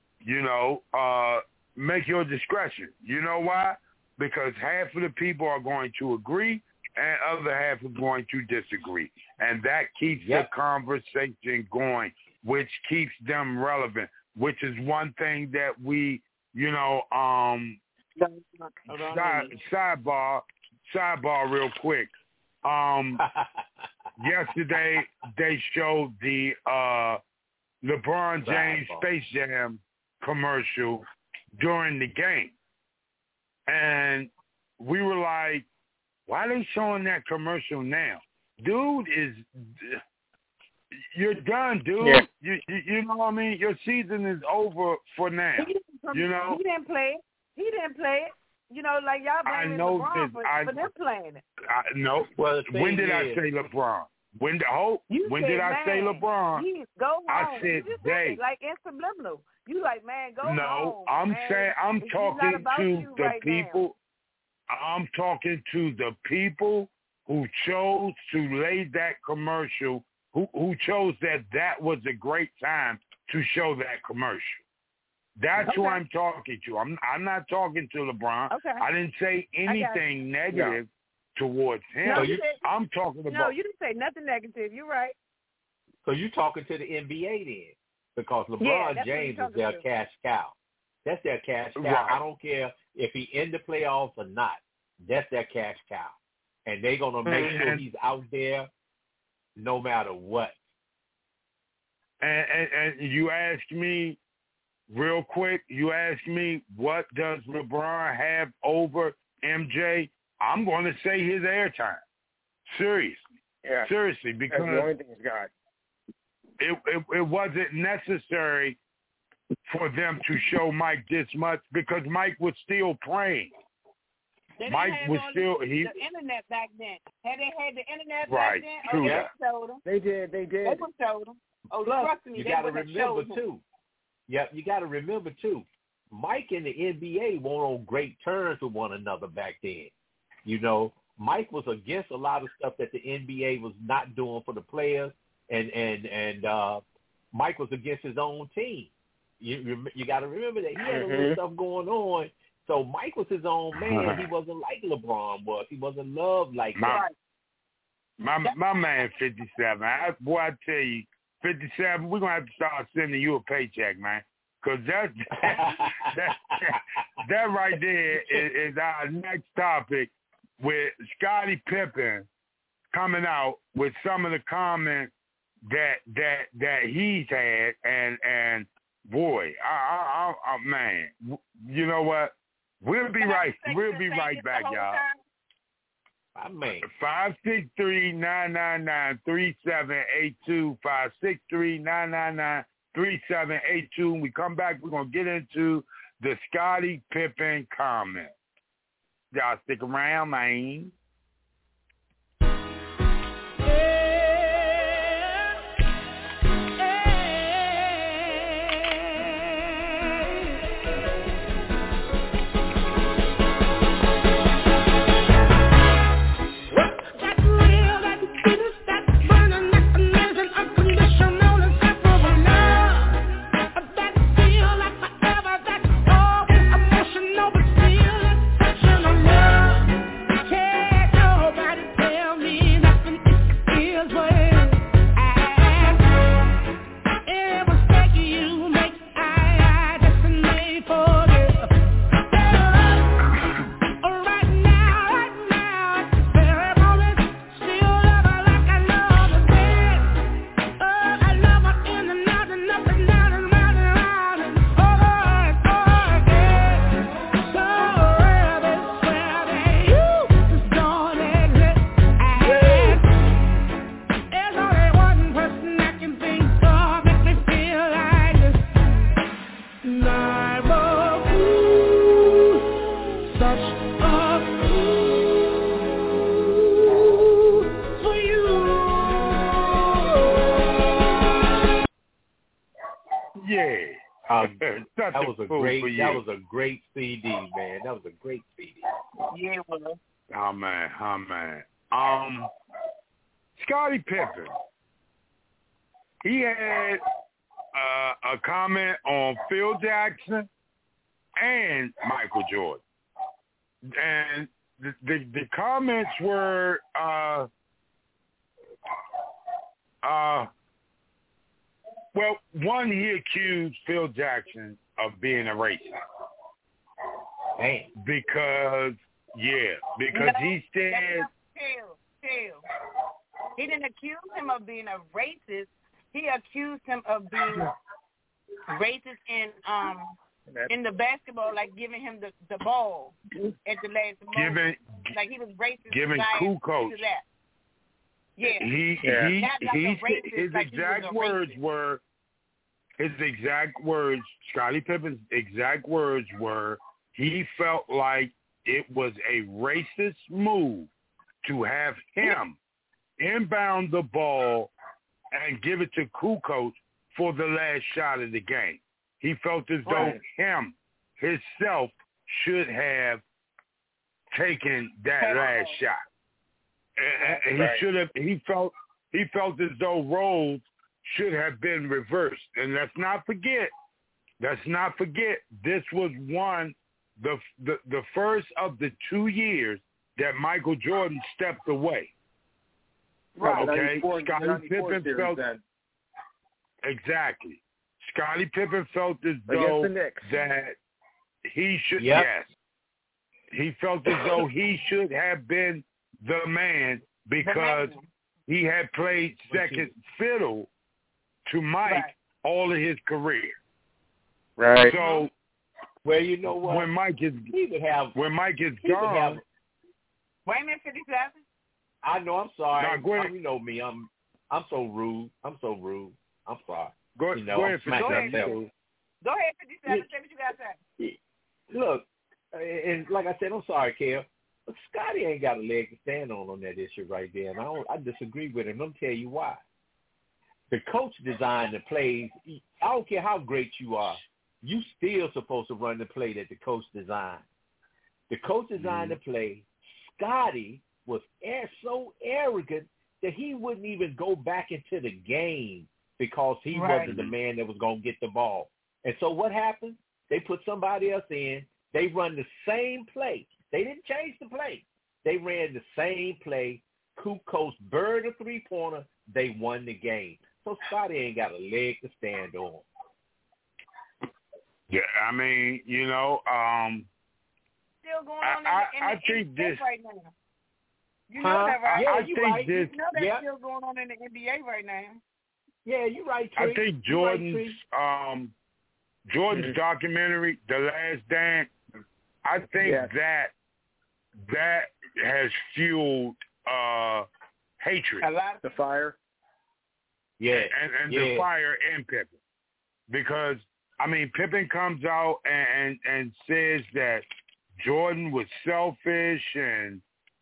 Speaker 3: make your discretion. You know why? Because half of the people are going to agree and other half are going to disagree. And that keeps the conversation going, which keeps them relevant, which is one thing that we, sidebar real quick. Yesterday they showed the LeBron James Space Jam commercial during the game. And we were like, why are they showing that commercial now? Dude, you're done, dude. Yeah. You know what I mean? Your season is over for now.
Speaker 4: He didn't play it. Like y'all blaming LeBron for them playing it.
Speaker 3: No. Well, when did I say LeBron? When did I say LeBron?
Speaker 4: Go home.
Speaker 3: I said they.
Speaker 4: Like in subliminal. You like, man, go home.
Speaker 3: No, I'm talking to the people. I'm talking to the people who chose to lay that commercial, who chose that was a great time to show that commercial. That's who I'm talking to. I'm not talking to LeBron.
Speaker 4: Okay.
Speaker 3: I didn't say anything negative towards him.
Speaker 4: No,
Speaker 3: I'm talking about.
Speaker 4: No, you didn't say nothing negative. You're right.
Speaker 6: So you're talking to the NBA then, because LeBron James is their cash cow. That's their cash cow.
Speaker 3: Right.
Speaker 6: I don't care if he in the playoffs or not. That's their cash cow, and they're gonna make sure he's out there, no matter what.
Speaker 3: And you asked me real quick. You asked me what does LeBron have over MJ? I'm going to say his airtime. Seriously.
Speaker 5: Yeah.
Speaker 3: Seriously, because
Speaker 5: that's the only thing he's got.
Speaker 3: It wasn't necessary for them to show Mike this much because Mike was still playing. Mike was still
Speaker 4: the internet back then. Had they had the internet
Speaker 3: right,
Speaker 4: back then?
Speaker 3: true.
Speaker 4: They showed them.
Speaker 5: They did.
Speaker 4: They would show them. Oh,
Speaker 6: plus,
Speaker 4: trust me,
Speaker 6: you
Speaker 4: they
Speaker 6: got to
Speaker 4: would have
Speaker 6: remember
Speaker 4: showed them.
Speaker 6: too. Yep, you got to remember too. Mike and the NBA weren't on great terms with one another back then. You know, Mike was against a lot of stuff that the NBA was not doing for the players, and Mike was against his own team. You got to remember that he had a little stuff going on. So Mike was his own man. He wasn't like LeBron was. He wasn't loved like that.
Speaker 3: My man, 57. I tell you, 57. We're gonna have to start sending you a paycheck, man, because that right there is our next topic with Scottie Pippen coming out with some of the comments that he's had, and boy, I man, you know what? We'll be right back, y'all.
Speaker 6: I mean,
Speaker 3: 563-999-3782, 563-999-3782. When we come back, we're gonna get into the Scottie Pippen comment. Y'all stick around, man.
Speaker 6: That was a great CD, man. That was a great CD.
Speaker 4: Yeah, it was.
Speaker 3: Oh man. Scottie Pippen. He had a comment on Phil Jackson and Michael Jordan, and the comments were well, one, he accused Phil Jackson of being a racist.
Speaker 6: Damn.
Speaker 3: Because he said...
Speaker 4: Chill. He didn't accuse him of being a racist. He accused him of being racist in the basketball, like giving him the ball at the last moment. Like he was racist.
Speaker 3: Giving Kukoc.
Speaker 4: Yeah.
Speaker 3: His exact words, Scottie Pippen's exact words were, he felt like it was a racist move to have him inbound the ball and give it to Kukoc for the last shot of the game. He felt as though himself should have taken that last shot. And he should have. He felt as though roles should have been reversed. And let's not forget. This was the first of the 2 years that Michael Jordan stepped away.
Speaker 5: Right.
Speaker 3: Okay.
Speaker 5: 94,
Speaker 3: Scottie
Speaker 5: 94
Speaker 3: Pippen felt
Speaker 5: then.
Speaker 3: exactly. Scottie Pippen felt as
Speaker 5: Against
Speaker 3: though
Speaker 5: the Knicks.
Speaker 3: that he should.
Speaker 6: Yep.
Speaker 3: Yes. He felt as though he should have been the man because he had played second fiddle to Mike all of his career.
Speaker 5: Right.
Speaker 3: So,
Speaker 6: well, you know what?
Speaker 3: When Mike is gone,
Speaker 4: Wait a minute, 57.
Speaker 6: I know. I'm sorry.
Speaker 3: No, go ahead.
Speaker 6: You know me. I'm so rude. I'm sorry.
Speaker 3: Go ahead.
Speaker 4: Go ahead, 57. Say what you got to say.
Speaker 6: Look, and like I said, I'm sorry, Kel. But Scotty ain't got a leg to stand on that issue right there, and I disagree with him. Let me tell you why. The coach designed the plays. I don't care how great you are. You still supposed to run the play that the coach designed. The coach designed the play. Scotty was so arrogant that he wouldn't even go back into the game because he wasn't the man that was going to get the ball. And so what happened? They put somebody else in. They run the same play. They didn't change the play. They ran the same play. Kukoc buried a three-pointer. They won the game. So Scotty ain't got a leg to stand on.
Speaker 3: Yeah, I mean,
Speaker 4: still going on in the NBA right now. You know that, right?
Speaker 3: I think
Speaker 4: right. You know that's still going on in the NBA right now.
Speaker 6: Yeah, you're right, Tree.
Speaker 3: I think Jordan's documentary, The Last Dance, I think that has fueled hatred.
Speaker 4: A lot of
Speaker 5: the fire.
Speaker 6: Yeah.
Speaker 3: And the fire in Pippen. Because, I mean, Pippen comes out and says that Jordan was selfish and,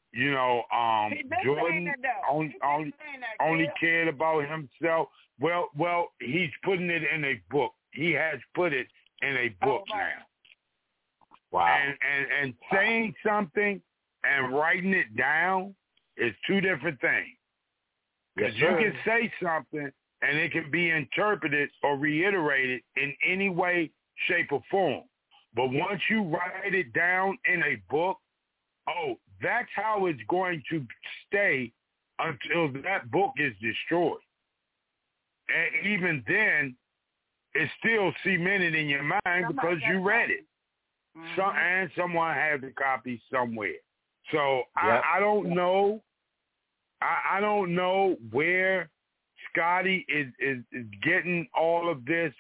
Speaker 3: Jordan only cared about himself. Well, he's putting it in a book. He has put it in a book now.
Speaker 6: Wow.
Speaker 3: And saying something and writing it down is two different things. Because you can say something and it can be interpreted or reiterated in any way, shape, or form. But once you write it down in a book, that's how it's going to stay until that book is destroyed. And even then, it's still cemented in your mind because you read it. Mm-hmm. And someone has a copy somewhere. So I don't know. I don't know where Scotty is getting all of this.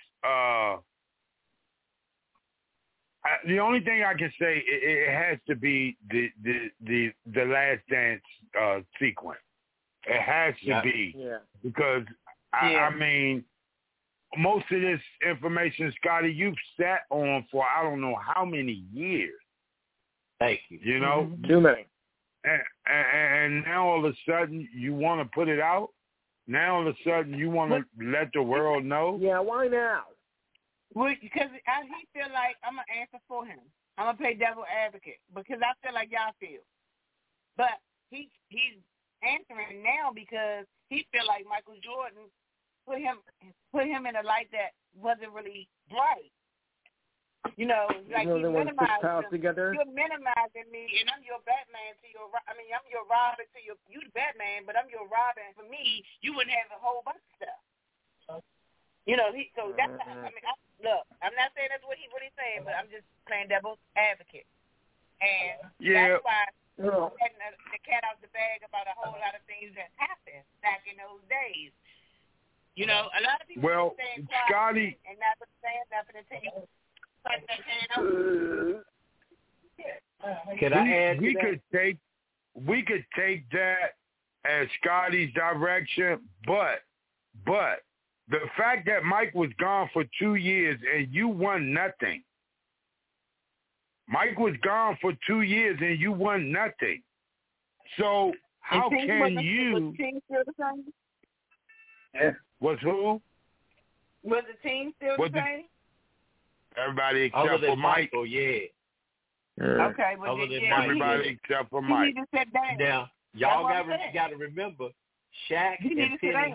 Speaker 3: The only thing I can say, it has to be the Last Dance sequence. It has to be because I mean, most of this information, Scotty, you've sat on for I don't know how many years.
Speaker 6: Thank you.
Speaker 3: You know,
Speaker 5: too many.
Speaker 3: And now all of a sudden you want to put it out. Now all of a sudden you want to let the world know.
Speaker 5: Yeah, why now?
Speaker 4: Well, because he feel like I'm gonna answer for him. I'm gonna play devil advocate because I feel like y'all feel. But he's answering now because he feel like Michael Jordan put him in a light that wasn't really bright. You know, like you minimized
Speaker 5: together.
Speaker 4: You're minimizing me, and I'm your Batman to your. I mean, I'm your Robin to your. You the Batman, but I'm your Robin. For me, you wouldn't have a whole bunch of stuff. You know, so that's. I mean, look, I'm not saying that's what he's saying, but I'm just playing devil's advocate, and that's why letting the cat out the bag about a whole lot of things that happened back in those days. You know, a lot of people are saying
Speaker 3: Scotty,
Speaker 4: and not saying nothing until you.
Speaker 6: Can I add
Speaker 3: we could take that as Scotty's direction, but the fact that Mike was gone for 2 years and you won nothing. Mike was gone for 2 years and you won nothing. So how can you?
Speaker 4: Was the team still the same?
Speaker 3: Yeah. Was who?
Speaker 4: Was the team still the same?
Speaker 3: Everybody except for Mike.
Speaker 6: Michael, yeah.
Speaker 4: Okay, well,
Speaker 6: Other than
Speaker 3: everybody except for Mike.
Speaker 4: He need to sit down.
Speaker 6: Now, y'all got to remember, Shaq and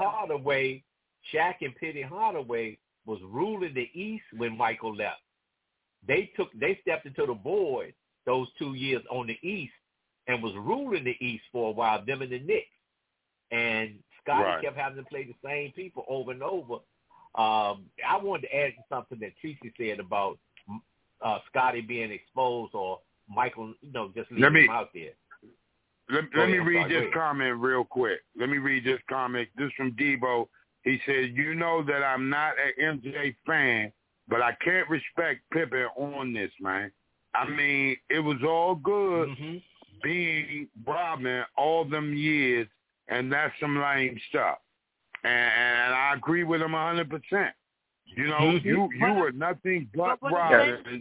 Speaker 6: Penny Hardaway was ruling the East when Michael left. They stepped into the board those 2 years on the East and was ruling the East for a while, them and the Knicks. And Scotty kept having to play the same people over and over. I wanted to add something that Tracy said about Scotty being exposed or Michael, just leaving him out there.
Speaker 3: Let me read this comment real quick. Let me read this comment. This from Debo. He said, you know that I'm not an MJ fan, but I can't respect Pippen on this, man. I mean, it was all good being Rodman all them years, and that's some lame stuff. And I agree with him 100%. You know, you were nothing but Rodman.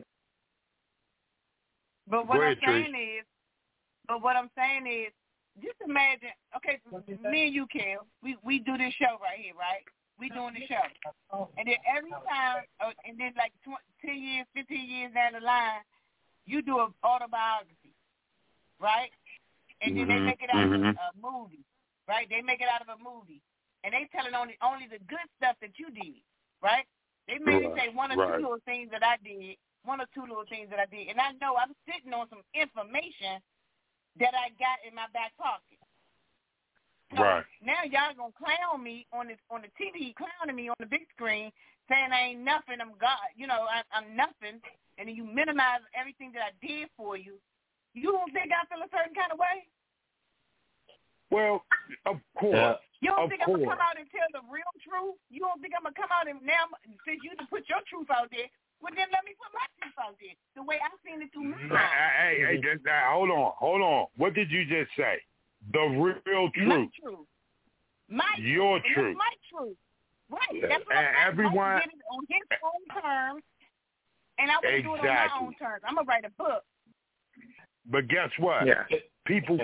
Speaker 4: But what I'm saying is, just imagine, okay, me and you, Kel, we do this show right here, right? We doing the show. And then every time, and then like 10 years, 15 years down the line, you do an autobiography, right? And then they make it out of a movie, right? They make it out of a movie. And they telling only the good stuff that you did, right? They maybe say one or two little things that I did, and I know I'm sitting on some information that I got in my back pocket. So now y'all gonna clown me on the TV, clowning me on the big screen, saying I ain't nothing. I'm God, I'm nothing, and then you minimize everything that I did for you. You don't think I feel a certain kind of way?
Speaker 3: Well, of course.
Speaker 4: You don't think I'm gonna come out and tell the real truth? You don't think I'm gonna come out and now, since you to put your truth out there, well then let me put my truth out there the way I seen it through my eyes.
Speaker 3: Hey, hold on. What did you just say? The real truth.
Speaker 4: My truth.
Speaker 3: Your truth.
Speaker 4: My truth. Right. That's what everyone did it on his own terms, and I want to do it on my own terms. I'm gonna write a book.
Speaker 3: But guess what?
Speaker 5: Yeah.
Speaker 3: People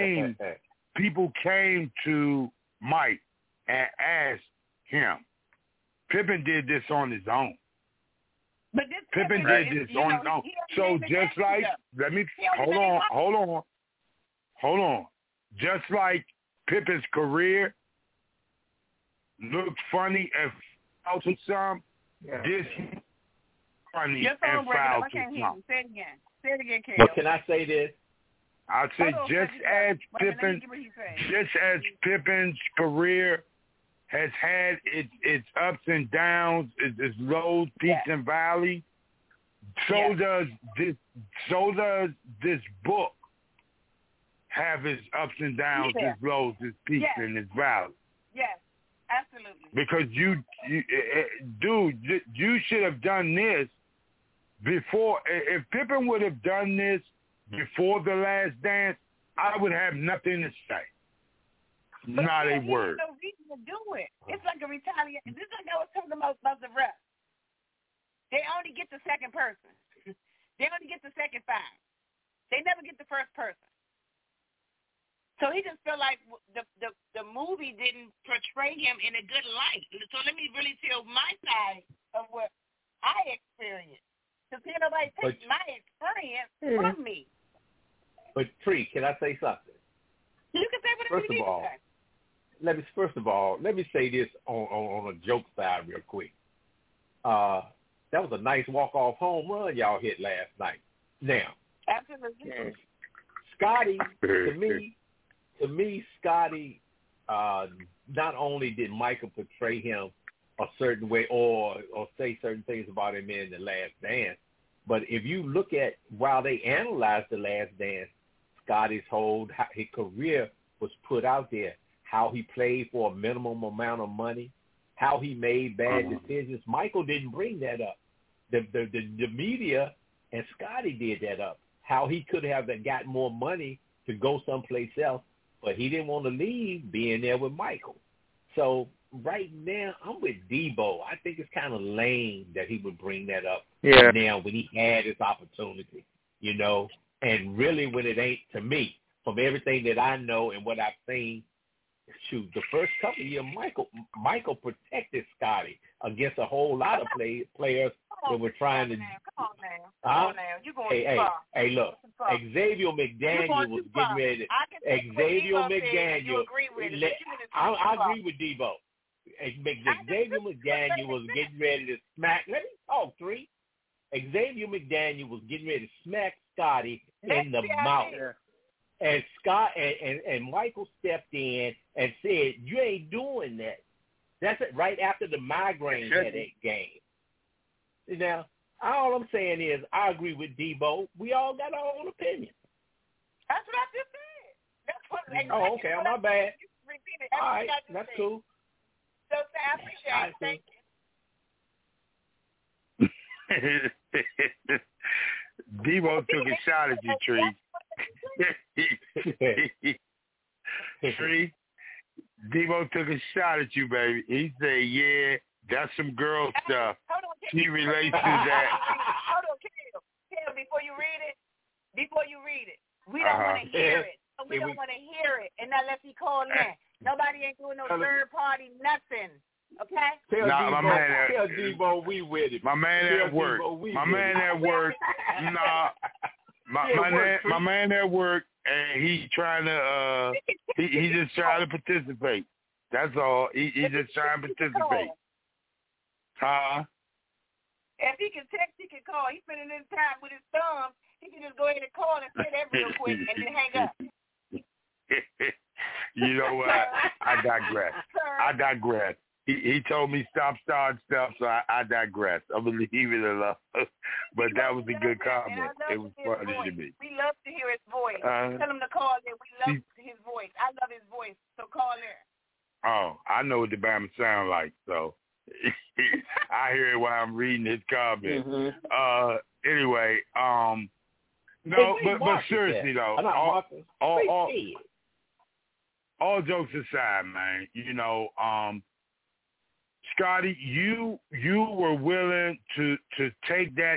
Speaker 3: came to Mike and asked him. Pippen did this on his own.
Speaker 4: But this
Speaker 3: Pippen did this on his own. So just like, hold on. Just like Pippen's career looked funny and fouled to some, this funny and fouled to some.
Speaker 4: Say it again, Kel.
Speaker 6: But can I say this?
Speaker 3: I said just as Pippen's career has had its ups and downs, its lows, peaks and valleys, so does this book have its ups and downs, its lows, its peaks and its valleys.
Speaker 4: Yes, absolutely.
Speaker 3: Because you should have done this before. If Pippen would have done this before The Last Dance, I would have nothing to say.
Speaker 4: But
Speaker 3: not a word.
Speaker 4: There's no reason to do it. It's like a retaliation. This is like I was talking about the rep. They only get the second person. They only get the second five. They never get the first person. So he just felt like the movie didn't portray him in a good light. So let me really tell my side of what I experienced. Because nobody takes my experience from me.
Speaker 6: But Tree, can I say something?
Speaker 4: You can say whatever you need to say.
Speaker 6: First of all, let me say this on a joke side real quick. That was a nice walk-off home run y'all hit last night. Now,
Speaker 4: absolutely,
Speaker 6: Scotty, to me, Scotty, not only did Michael portray him a certain way or say certain things about him in The Last Dance, but if you look at, while they analyzed The Last Dance, Scotty's whole his career was put out there. How he played for a minimum amount of money, how he made bad decisions. Michael didn't bring that up. The media and Scotty did that up. How he could have got more money to go someplace else, but he didn't want to leave being there with Michael. So right now, I'm with Debo. I think it's kind of lame that he would bring that up now when he had his opportunity, and really when it ain't, to me, from everything that I know and what I've seen, shoot, the first couple of years, Michael protected Scotty against a whole lot of players that were trying to.
Speaker 4: Come on now. You
Speaker 6: Hey, look. Xavier McDaniel was getting ready to. Xavier McDaniel. I agree with Debo. Xavier McDaniel was getting ready to smack. Let me talk, Tree. Xavier McDaniel was getting ready to smack Scotty in the mouth. And Scott and Michael stepped in and said, "You ain't doing that." That's it. Right after the migraine headache game. Now, all I'm saying is, I agree with Debo. We all got our own opinion.
Speaker 4: That's what I just said. That's what.
Speaker 6: Oh, okay. My bad. All right, that's cool.
Speaker 4: So I appreciate it. Thank you.
Speaker 3: Debo took a shot at you, Tree. Tree, Debo took a shot at you, baby. He said, "Yeah, that's some girl stuff." He relates to that.
Speaker 4: Hold on, Kim, before you read it, we don't want to hear it. We don't want to hear it, and unless he call in. Nobody ain't doing no third party, nothing. Okay?
Speaker 6: Tell Debo we with it.
Speaker 3: My man at work. My man at work. Nah. My man at work, and he's trying to he's just trying to participate. That's all. He's just trying to participate.
Speaker 4: If he can text, he can call. He's spending his time with his thumb. He can just go ahead and call and say that real quick and then hang up.
Speaker 3: You know what? I digress. He told me stop starting stuff, so I digress. I'm going to leave it alone. But that was a good comment. It was funny to me.
Speaker 4: We love to hear his voice. Tell him to call in. We love his voice. I love his voice, so call in.
Speaker 3: Oh, I know what the Bama sound like, so I hear it while I'm reading his comment. Mm-hmm. Anyway, no, but seriously, though, all jokes aside, man, you know, Scotty, you were willing to take that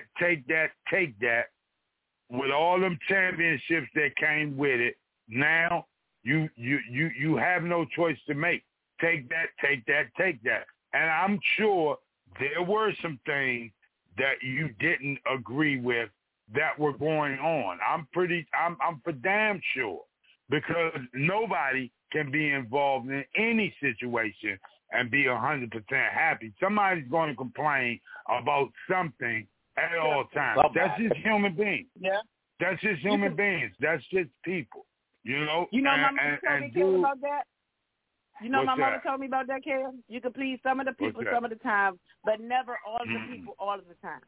Speaker 3: with all them championships that came with it. Now you have no choice to make. Take that. And I'm sure there were some things that you didn't agree with that were going on. I'm for damn sure, because nobody can be involved in any situation and be 100% happy. Somebody's going to complain about something at all times. That's just human beings.
Speaker 4: Yeah.
Speaker 3: That's just human beings. That's just people. You know?
Speaker 4: My mama told me about that? My mama told me about that, Cam? You can please some of the people some of the time, but never all of the people all of the time.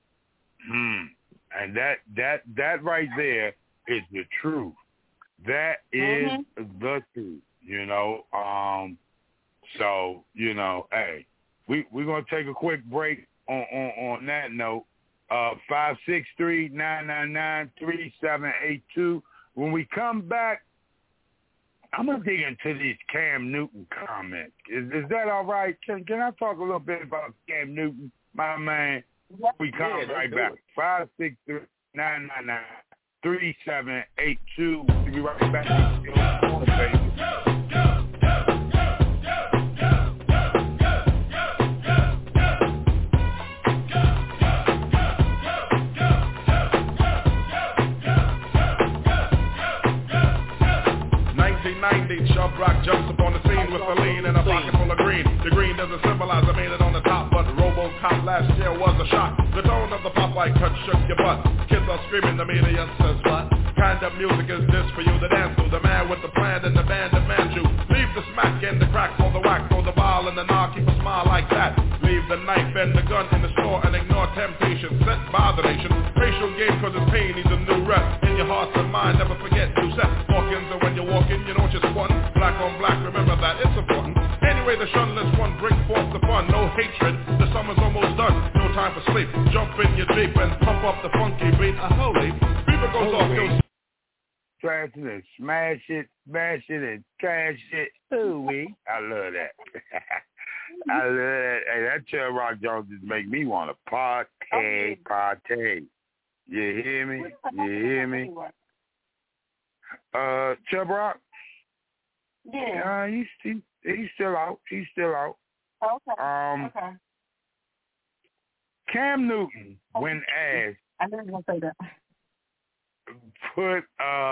Speaker 3: And that right there is the truth. That is the truth, you know. So, you know, hey, we're going to take a quick break on that note. 563-999-3782. When we come back, I'm going to dig into these Cam Newton comments. Is that all right? Can I talk a little bit about Cam Newton, my man? We come right back. 563-999-3782. We'll be right back.
Speaker 2: 1990, Chubb Rock jumps upon the scene with a lean and a pocket full of green. The green doesn't symbolize I made it on the top, but RoboCop last year was a shock. The tone of the Popeye cut shook your butt. Kids are screaming, the media says what? Kind of music is this for you to dance to? The man with the plan and the band demands you. Leave the smack and the crack for the whack, throw the ball and the knock, keep a smile like that. Leave the knife and the gun in the store and ignore temptation sent by the nation. Racial game cause it's pain needs a new rep. In your heart and mind, never forget to set walk-ins, and when you're walking, you don't just one. Black on black, remember that, it's important. Anyway, the shunless one bring forth the fun. No hatred, the summer's almost done. No time for sleep, jump in your Jeep and pump up the funky beat. Holy, Beaver goes off, goes
Speaker 3: trashing and smash it and trash it. Ooh-wee. I love that. I love that. Hey, that Chubb Rock Jones just make me want to party. You hear me? Chubb Rock?
Speaker 4: Yeah.
Speaker 3: He's still out.
Speaker 4: Okay.
Speaker 3: Cam Newton, when asked,
Speaker 4: I didn't want to say that.
Speaker 3: put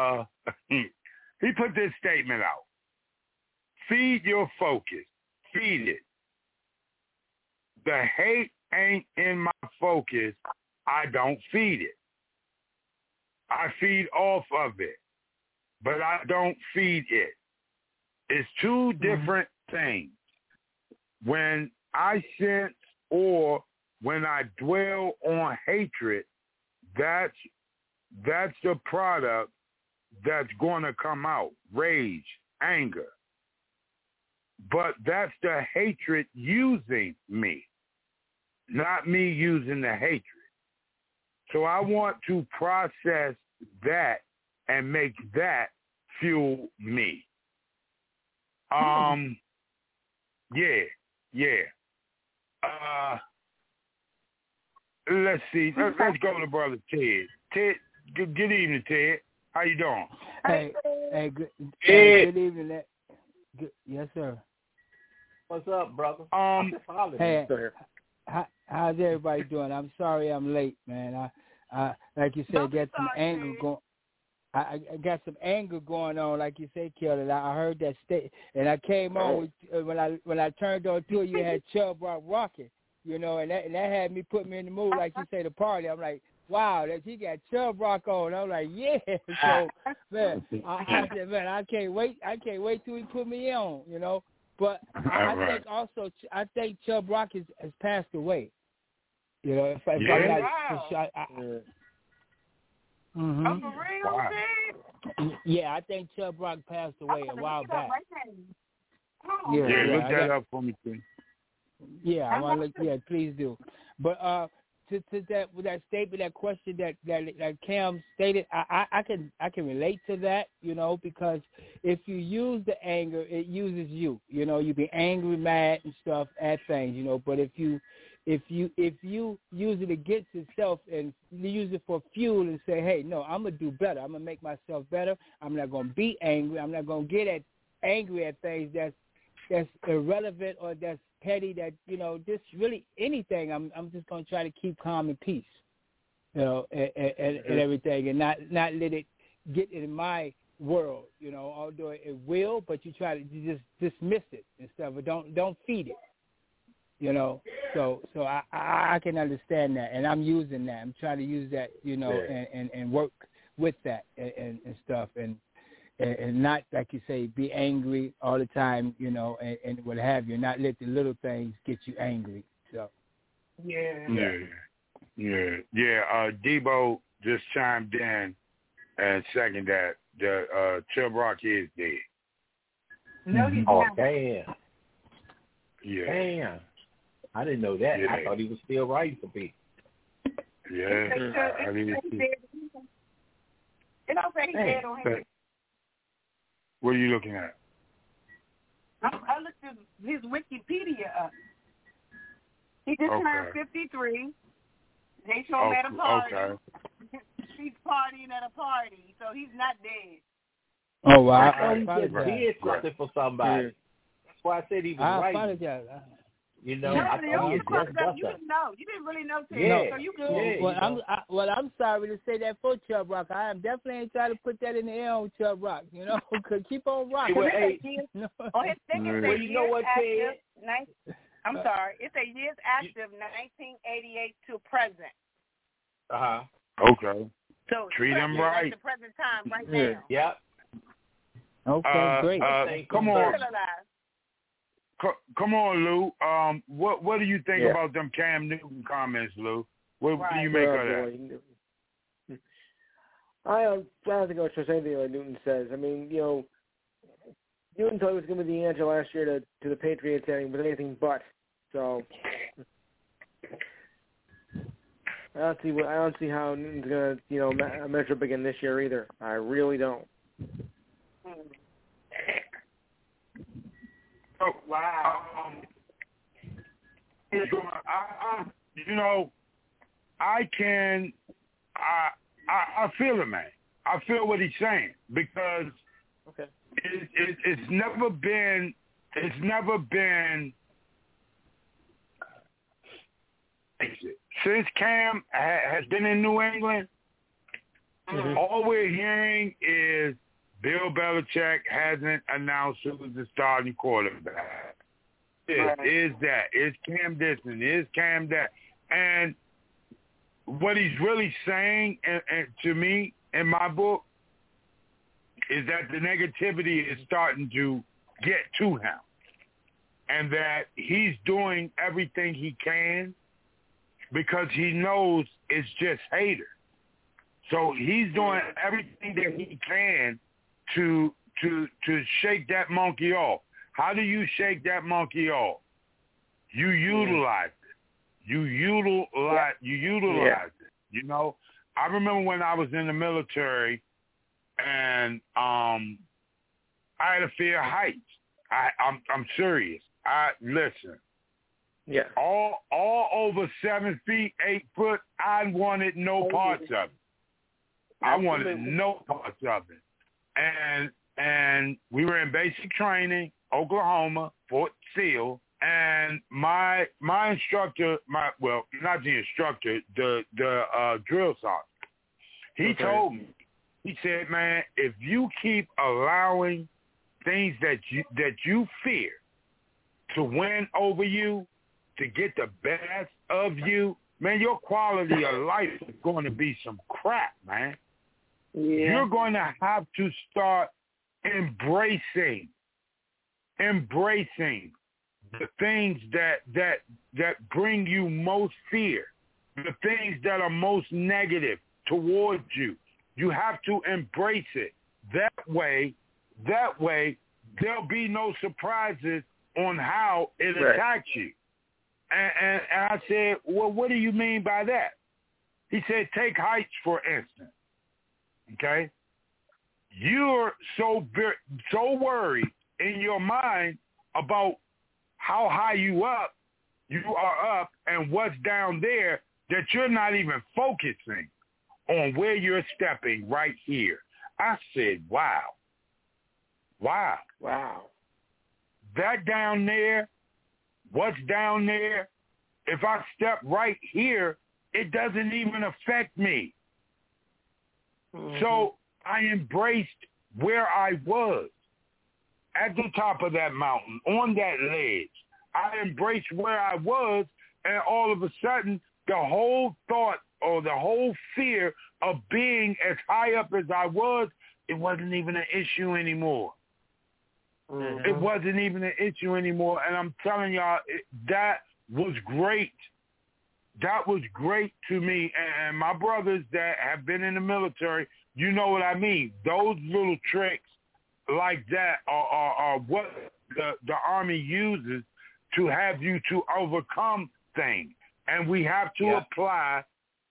Speaker 3: this statement out. Feed your focus. Feed it. The hate ain't in my focus. I don't feed it. I feed off of it, but I don't feed it. It's two different things. When I sense or when I dwell on hatred, that's the product that's going to come out. Rage, anger. But that's the hatred using me, not me using the hatred. So I want to process that and make that fuel me. Let's see. Let's go to Brother Ted. Ted, good evening, Ted. How you doing?
Speaker 7: Good evening. Yes, sir.
Speaker 6: What's up, brother?
Speaker 7: Hey, how's everybody doing? I'm sorry I'm late, man. I like you said, got some anger going. I got some anger going on, like you said, Kelly. I heard that state, and I came on with, when I turned on to it, you had Chubb Rock rocking, and that had me put me in the mood, like you say, the party. I'm like, wow, that he got Chubb Rock on. I'm like, yeah. So, man, I said, man, I can't wait till he put me on, But I think Chubb Rock has passed away. If I'm not for sure.
Speaker 4: For real,
Speaker 7: yeah, I think Chubb Rock passed away a while back.
Speaker 3: Look that up for me, please.
Speaker 7: Yeah, please do. But to that statement, that question that Cam stated, I can relate to that, because if you use the anger, it uses you. You be angry, mad, and stuff at things, But if you use it against itself and use it for fuel and say, hey, no, I'm gonna do better. I'm gonna make myself better. I'm not gonna be angry. I'm not gonna get angry at things that's irrelevant or that's petty. That just really anything. I'm just gonna try to keep calm and peace, and everything, and not let it get in my world. Although it will, but you try to just dismiss it and stuff. But don't feed it. So I can understand that, and I'm using that. I'm trying to use that, and work with that and stuff, and not, like you say, be angry all the time, and what have you. Not let the little things get you angry. So.
Speaker 3: Debo just chimed in and seconded that the Chubb Rock is dead.
Speaker 4: No, he's
Speaker 6: not.
Speaker 4: not.
Speaker 6: Damn.
Speaker 3: Yeah.
Speaker 6: Damn. I didn't know that.
Speaker 3: Yeah.
Speaker 6: I thought he was still writing for people.
Speaker 3: Yeah. I mean,
Speaker 4: It don't say he's dead on him.
Speaker 3: What are you looking at?
Speaker 4: I looked at his Wikipedia up. He just turned 53. They show him at a party.
Speaker 3: Okay.
Speaker 4: He's partying at a party, so he's not dead.
Speaker 7: Oh, wow.
Speaker 6: I thought he just did something for somebody. That's why I said he was writing.
Speaker 7: I apologize.
Speaker 6: I thought he had just done
Speaker 4: You didn't know. You didn't really know, Ted.
Speaker 6: Yeah.
Speaker 4: So you good.
Speaker 7: I'm sorry to say that for Chubb Rock. I am definitely ain't trying to put that in the air on Chubb Rock. Cause keep on rocking.
Speaker 4: On his thing it says
Speaker 6: you know what,
Speaker 4: Ted? I'm sorry. It's a years active, 1988 to present.
Speaker 3: Okay.
Speaker 4: So
Speaker 3: treat him right.
Speaker 4: That's the present time right now.
Speaker 6: Yep.
Speaker 7: Okay, great.
Speaker 3: Come on. Come on, Lou. What do you think about them Cam Newton comments, Lou? What do you make of that?
Speaker 5: I don't think I'll trust anything like Newton says. I mean, Newton thought he was going to be the answer last year to the Patriots ending, but anything but. So I don't see how Newton's going to measure up again this year either. I really don't.
Speaker 3: Oh, wow. I feel it, man. I feel what he's saying because it's never been since Cam has been in New England, All we're hearing is Bill Belichick hasn't announced who's the starting quarterback. Is that? Is Cam this and is Cam that? And what he's really saying and to me in my book is that the negativity is starting to get to him and that he's doing everything he can because he knows it's just haters. So he's doing everything that he can to shake that monkey off. How do you shake that monkey off? You utilize it. You utilize it. You know, I remember when I was in the military and I had a fear of heights. I'm serious. Listen.
Speaker 5: Yeah.
Speaker 3: All over 7 feet, 8 foot, I wanted no parts of it. I wanted no parts of it. And we were in basic training, Oklahoma, Fort Sill, and my instructor, not the instructor, the drill sergeant, he told me, he said, man, if you keep allowing things that you fear to win over you, to get the best of you, man, your quality of life is going to be some crap, man. Yeah. You're going to have to start embracing the things that bring you most fear, the things that are most negative towards you. You have to embrace it. That way, there'll be no surprises on how it attacks you. And I said, well, what do you mean by that? He said, take heights, for instance. Okay? You're so worried in your mind about how high you are up and what's down there that you're not even focusing on where you're stepping right here. I said, wow. That down there, what's down there, if I step right here, it doesn't even affect me. So I embraced where I was at the top of that mountain, on that ledge. I embraced where I was, and all of a sudden, the whole thought or the whole fear of being as high up as I was, it wasn't even an issue anymore. It wasn't even an issue anymore. And I'm telling y'all, that was great. That was great to me. And my brothers that have been in the military, you know what I mean. Those little tricks like that are what the Army uses to have you to overcome things. And we have to apply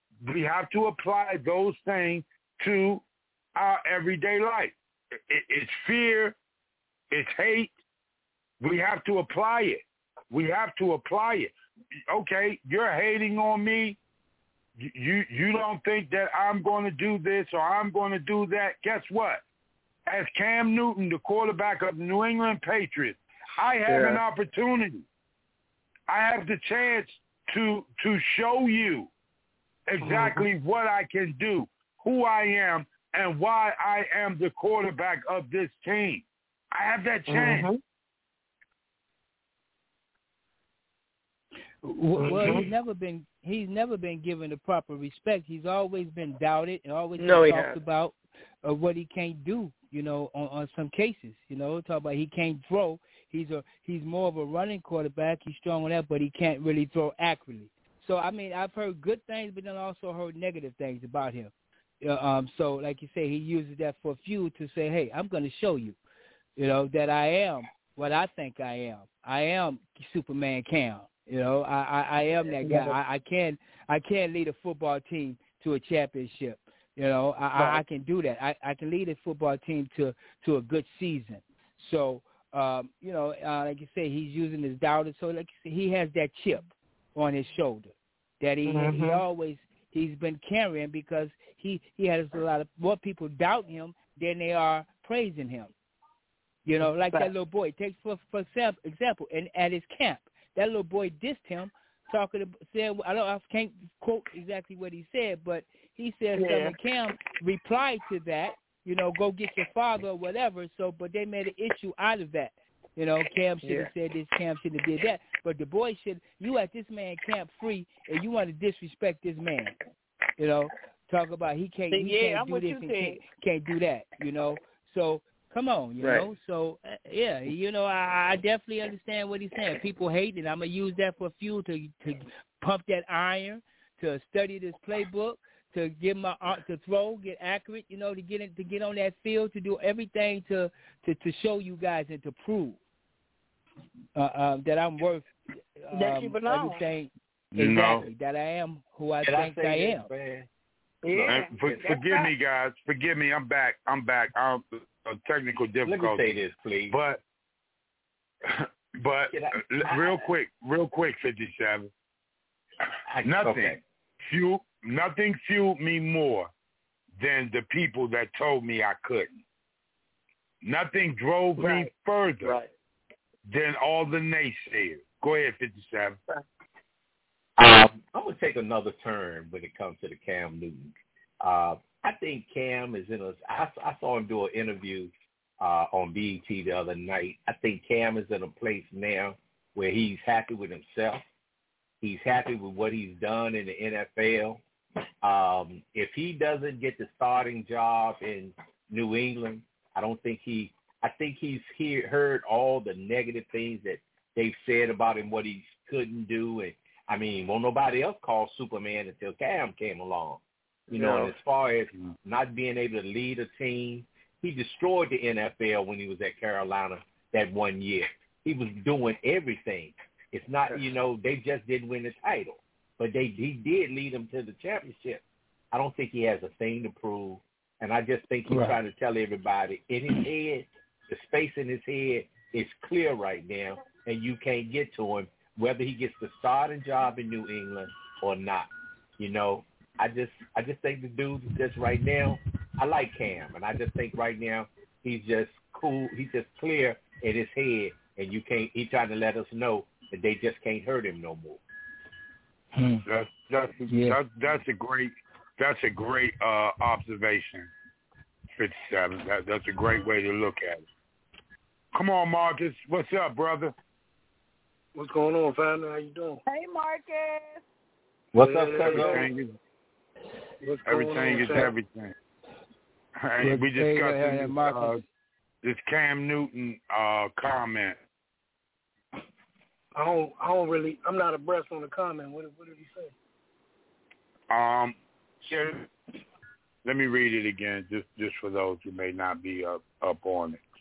Speaker 3: those things to our everyday life. It's fear. It's hate. We have to apply it. Okay, you're hating on me. You don't think that I'm going to do this or I'm going to do that. Guess what? As Cam Newton, the quarterback of the New England Patriots, I have an opportunity. I have the chance to show you exactly what I can do, who I am, and why I am the quarterback of this team. I have that chance.
Speaker 7: Well, he's never been given the proper respect. He's always been doubted and always talked about what he can't do. You know, on some cases, you know, talk about he can't throw. He's more of a running quarterback. He's strong on that, but he can't really throw accurately. So I mean, I've heard good things, but then also heard negative things about him. So like you say, he uses that for a few to say, hey, I'm going to show you, you know, that I am what I think I am. I am Superman Cam. You know, I am that guy. I can lead a football team to a championship. You know, I can do that. I can lead a football team to a good season. So, you know, like you say, he's using his doubters. So, like you say, he has that chip on his shoulder that he's been carrying because he has a lot of more people doubting him than they are praising him. You know, like that little boy. Take for example, and at his camp. That little boy dissed him, I can't quote exactly what he said, but he said something. Cam replied to that, you know, go get your father or whatever. So, but they made an issue out of that. You know, Cam should have said this, Cam should have did that. But the boy should, you at this man camp free, and you want to disrespect this man. You know, talk about he can't do this and can't do that. You know, so come on, you know. So you know, I definitely understand what he's saying. People hate it. I'm gonna use that for fuel to pump that iron, to study this playbook, to get my to throw, get accurate. You know, to get on that field, to do everything to show you guys and to prove that I'm worth everything. Exactly, that I am who I think I am.
Speaker 3: Yeah. Forgive me, guys. Forgive me. I'm back. Technical difficulty.
Speaker 6: Let me say this, please.
Speaker 3: But real quick, 57. Nothing fueled me more than the people that told me I couldn't. Nothing drove me further than all the naysayers. Go ahead, 57.
Speaker 6: I'm going to take another turn when it comes to the Cam Newton. I think Cam is I saw him do an interview on BET the other night. I think Cam is in a place now where he's happy with himself. He's happy with what he's done in the NFL. If he doesn't get the starting job in New England, I think he's heard all the negative things that they've said about him, what he couldn't do. And I mean, won't nobody else call Superman until Cam came along. You know, and as far as not being able to lead a team, he destroyed the NFL when he was at Carolina that 1 year. He was doing everything. It's not, you know, they just didn't win the title, but he did lead them to the championship. I don't think he has a thing to prove, and I just think he's trying to tell everybody in his head, the space in his head is clear right now, and you can't get to him, whether he gets the starting job in New England or not. You know, I just think the dude just right now, I like Cam, and I just think right now he's just cool. He's just clear in his head, and he's trying to let us know that they just can't hurt him no more.
Speaker 3: That's a great observation, 57. That's a great way to look at it. Come on, Marcus. What's up, brother?
Speaker 8: What's going on, family? How you doing?
Speaker 4: Hey, Marcus.
Speaker 6: What's up, sir?
Speaker 3: Everything is everything. And we discussing this Cam Newton comment.
Speaker 8: I'm not abreast on the comment. What did he say?
Speaker 3: Let me read it again, just for those who may not be up on it.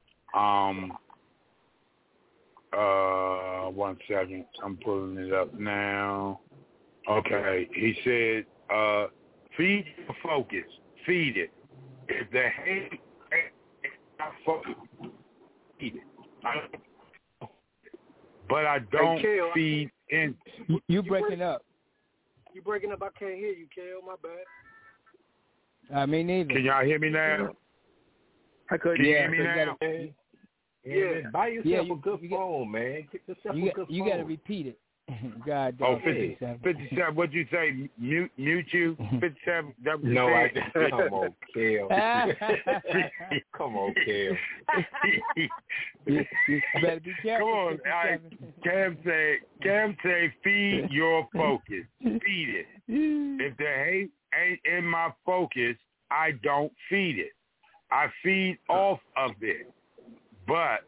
Speaker 3: 1 second. I'm pulling it up now. Okay. He said, feed your focus. Feed it. If the hate is not focused, feed it. But I don't feed in.
Speaker 7: You breaking up.
Speaker 8: You breaking up. I can't hear you, Kale. My bad.
Speaker 7: Me neither.
Speaker 3: Can y'all hear me now?
Speaker 5: I could.
Speaker 3: Can you hear me now?
Speaker 6: Yeah. Buy yourself a good phone, man. Get yourself a good phone.
Speaker 7: You got to repeat it. God.
Speaker 3: 57. What'd you say? Mute you? 57?
Speaker 6: No, I didn't. Come on, Kale. Come on, Kale.
Speaker 7: You better be careful.
Speaker 3: Come on. Cam say, feed your focus. Feed it. If the hate ain't in my focus, I don't feed it. I feed off of it. But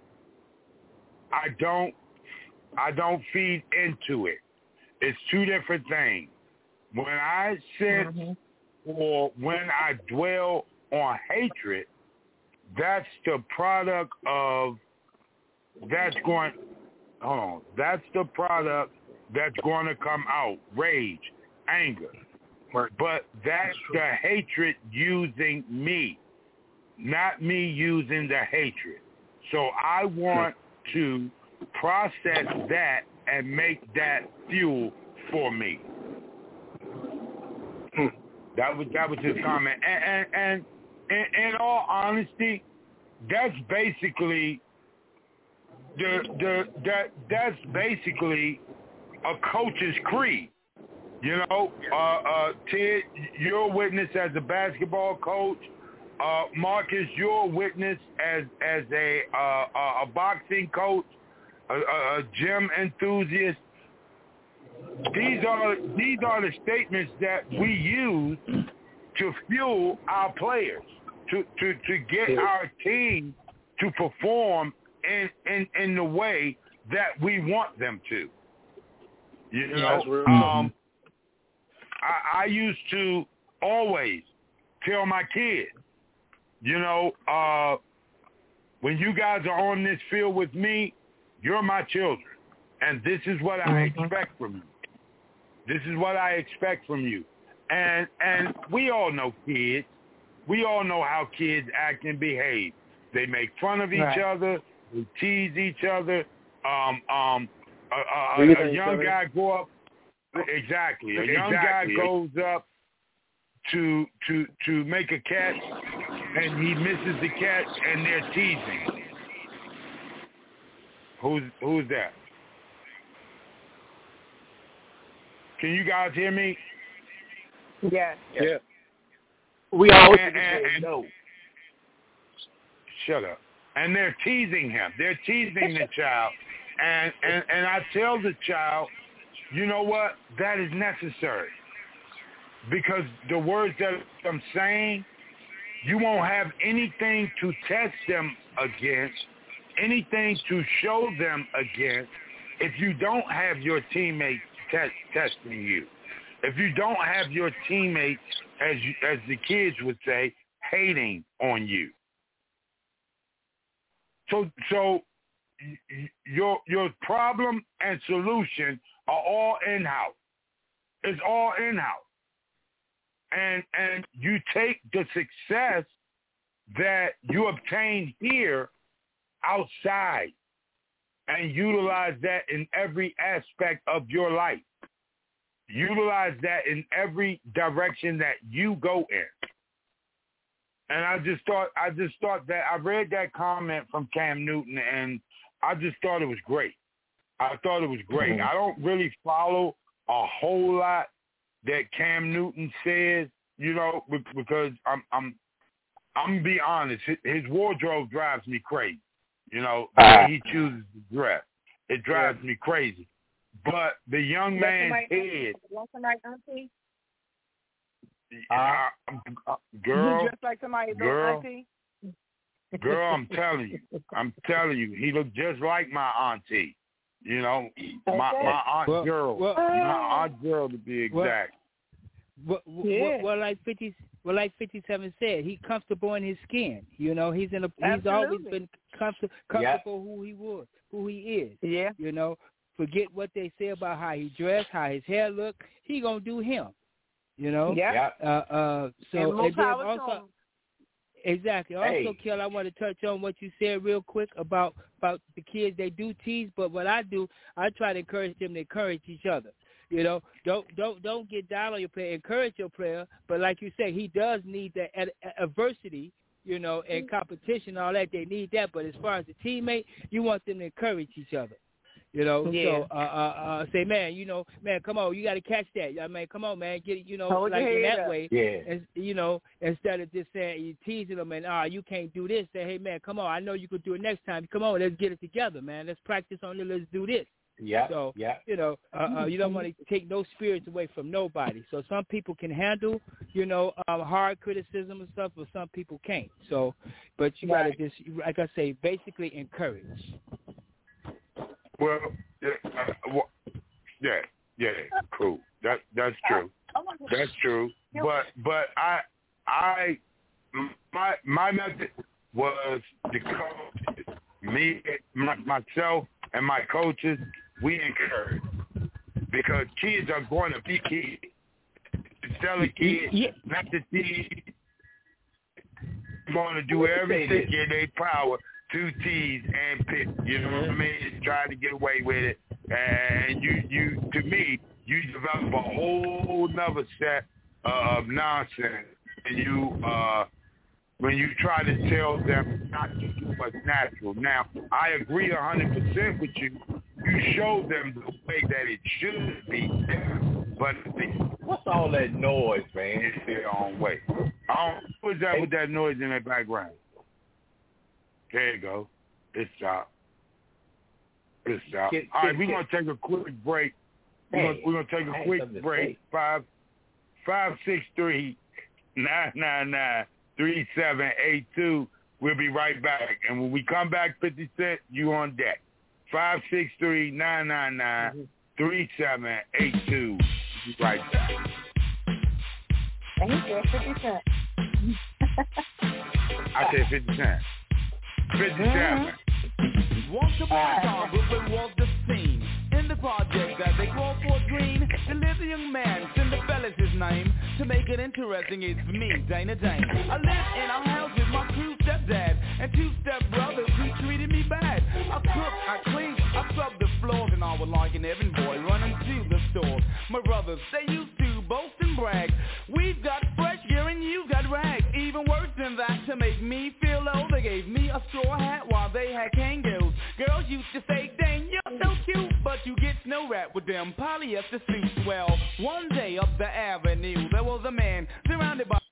Speaker 3: I don't feed into it. It's two different things. When I sit or when I dwell on hatred, that's the product of that's the product that's going to come out. Rage, anger. But that's the hatred using me, not me using the hatred. So I want to process that and make that fuel for me. That was his comment. And in all honesty, that's basically that's basically a coach's creed. You know, Ted, you're a witness as a basketball coach. Marcus, you're a witness as a boxing coach, a gym enthusiast. These are the statements that we use to fuel our players, to get our team to perform in the way that we want them to. You know, I used to always tell my kids, you know, when you guys are on this field with me, you're my children, and this is what I expect from you. This is what I expect from you. And we all know kids. We all know how kids act and behave. They make fun of each other. They tease each other. A young guy go up. Exactly. A young guy goes up to make a catch, and he misses the catch, and they're teasing. Who's that? Can you guys hear me?
Speaker 4: Yes.
Speaker 5: Yeah.
Speaker 6: We always
Speaker 3: no. Shut up. And they're teasing him. They're teasing the child. And I tell the child, you know what? That is necessary. Because the words that I'm saying, you won't have anything to test them against, anything to show them against, if you don't have your teammates testing you. If you don't have your teammates, as the kids would say, hating on you. So your problem and solution are all in-house. It's all in-house. And you take the success that you obtain here outside and utilize that in every aspect of your life. Utilize that in every direction that you go in. And I just thought that I read that comment from Cam Newton, and I just thought it was great. I thought it was great. I don't really follow a whole lot that Cam Newton says, you know, because I'm gonna be honest. His wardrobe drives me crazy. You know, the way he chooses to dress, it drives me crazy. But the young man's head.
Speaker 4: Want somebody, auntie?
Speaker 3: Girl,
Speaker 4: you dress like somebody's
Speaker 3: girl,
Speaker 4: auntie?
Speaker 3: Girl, I'm telling you, he looked just like my auntie. You know, my aunt girl, my aunt girl to be exact.
Speaker 7: Well, like 57 said, he's comfortable in his skin. You know, he's always been comfortable who he is. Yeah. You know, forget what they say about how he dressed, how his hair look. He gonna do him. You know. Yeah. So and then also. Exactly. Also, Kel, I want to touch on what you said real quick about the kids. They do tease, but what I do, I try to encourage them to encourage each other. You know, don't get down on your player. Encourage your player, but like you said, he does need that adversity, you know, and competition, all that. They need that. But as far as a teammate, you want them to encourage each other. You know, so say, man, you know, man, come on, you got to catch that. I mean, come on, man, get it, you know, hold like in that way. Yeah. And, you know, instead of just saying you teasing them and you can't do this. Say, hey, man, come on, I know you could do it next time. Come on, let's get it together, man. Let's practice on it. Let's do this. Yeah. So you know, you don't want to take no spirits away from nobody. So some people can handle, you know, hard criticism and stuff, but some people can't. So, but you got to just, like I say, basically encourage.
Speaker 3: Well, yeah, cool. That's true. That's true. But my method was the coach, myself and my coaches. We encourage because kids are going to be kids. Tell a kid not to tease. Going to do everything in their power to tease and pick, you know what I mean? Try to get away with it. And you to me, you develop a whole nother set of nonsense. And when you try to tell them not to do what's natural. Now, I agree 100% with you. You show them the way that it should be. But
Speaker 6: what's all that noise, man?
Speaker 3: It's their own way. What's that with that noise in the background? There you go. It's stop. It's stop. All right, we're gonna take a quick break. We're gonna take a quick break. 563-999-3782. We'll be right back. And when we come back, 50 Cent, you on deck. 563-999-3782. Right back.
Speaker 4: And he said 50 Cent.
Speaker 3: I said 50 Cent. 57.
Speaker 9: Once upon a time, Brooklyn was the scene. In the project that they call Fort Greene, there lived a young man, Cinderella's his name. To make it interesting, it's me, Dana Dane. I lived in a house with my true stepdad and two stepbrothers who treated me bad. I cooked, I cleaned, I scrubbed the floors, and I was like an errand boy running to the store. My brothers, they used to boast and brag. We've got fresh gear and you've got rags. Even worse than that, to make me feel low, they gave me a straw hat while they had kangaroos. Girls used to say, dang, you're so cute, but you get snow wrapped with them polyester suits. Well, one day up the avenue, there was a man surrounded by...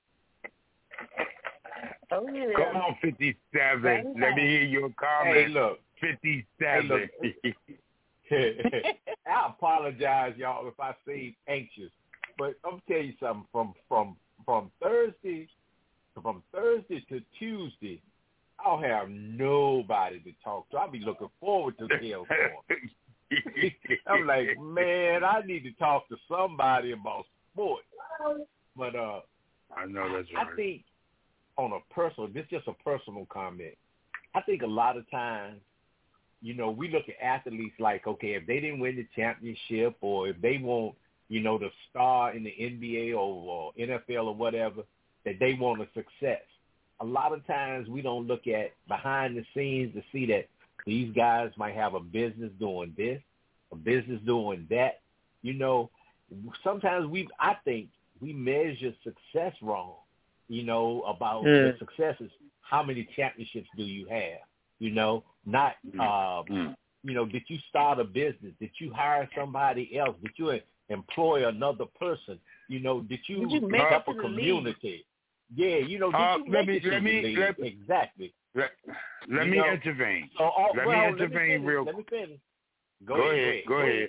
Speaker 4: Oh, yeah.
Speaker 3: Come on, 57. Let me hear your comment.
Speaker 6: Hey, look.
Speaker 3: 57.
Speaker 6: Hey, I apologize, y'all, if I seem anxious, but I'm gonna tell you something. From Thursday to Tuesday, I'll have nobody to talk to. I'll be looking forward to Hailstorm. I'm like, man, I need to talk to somebody about sports. But
Speaker 3: I know that's right.
Speaker 6: I think on a personal, this is just a personal comment. I think a lot of times, you know, we look at athletes like, okay, if they didn't win the championship or if they want, you know, the star in the NBA or NFL or whatever, that they want a success. A lot of times we don't look at behind the scenes to see that these guys might have a business doing this, a business doing that. You know, sometimes I think we measure success wrong, you know, about the successes. How many championships do you have? You know, not, you know, did you start a business? Did you hire somebody else? Did you employ another person? You know, did you make up a community? Yeah, you know,
Speaker 3: let me intervene.
Speaker 6: Let me intervene real quick. Let me finish. Go ahead.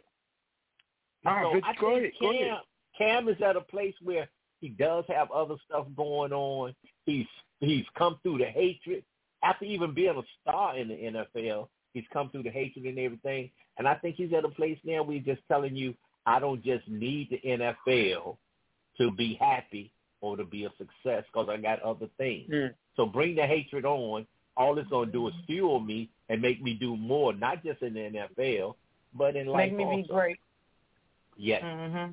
Speaker 6: Cam is at a place where he does have other stuff going on. He's come through the hatred. After even being a star in the NFL, he's come through the hatred and everything. And I think he's at a place now where he's just telling you, I don't just need the NFL to be happy or to be a success because I got other things. So bring the hatred on. All it's going to do is fuel me and make me do more, not just in the NFL, but in life also.
Speaker 4: Make me be great.
Speaker 6: Yes.
Speaker 4: Mm-hmm.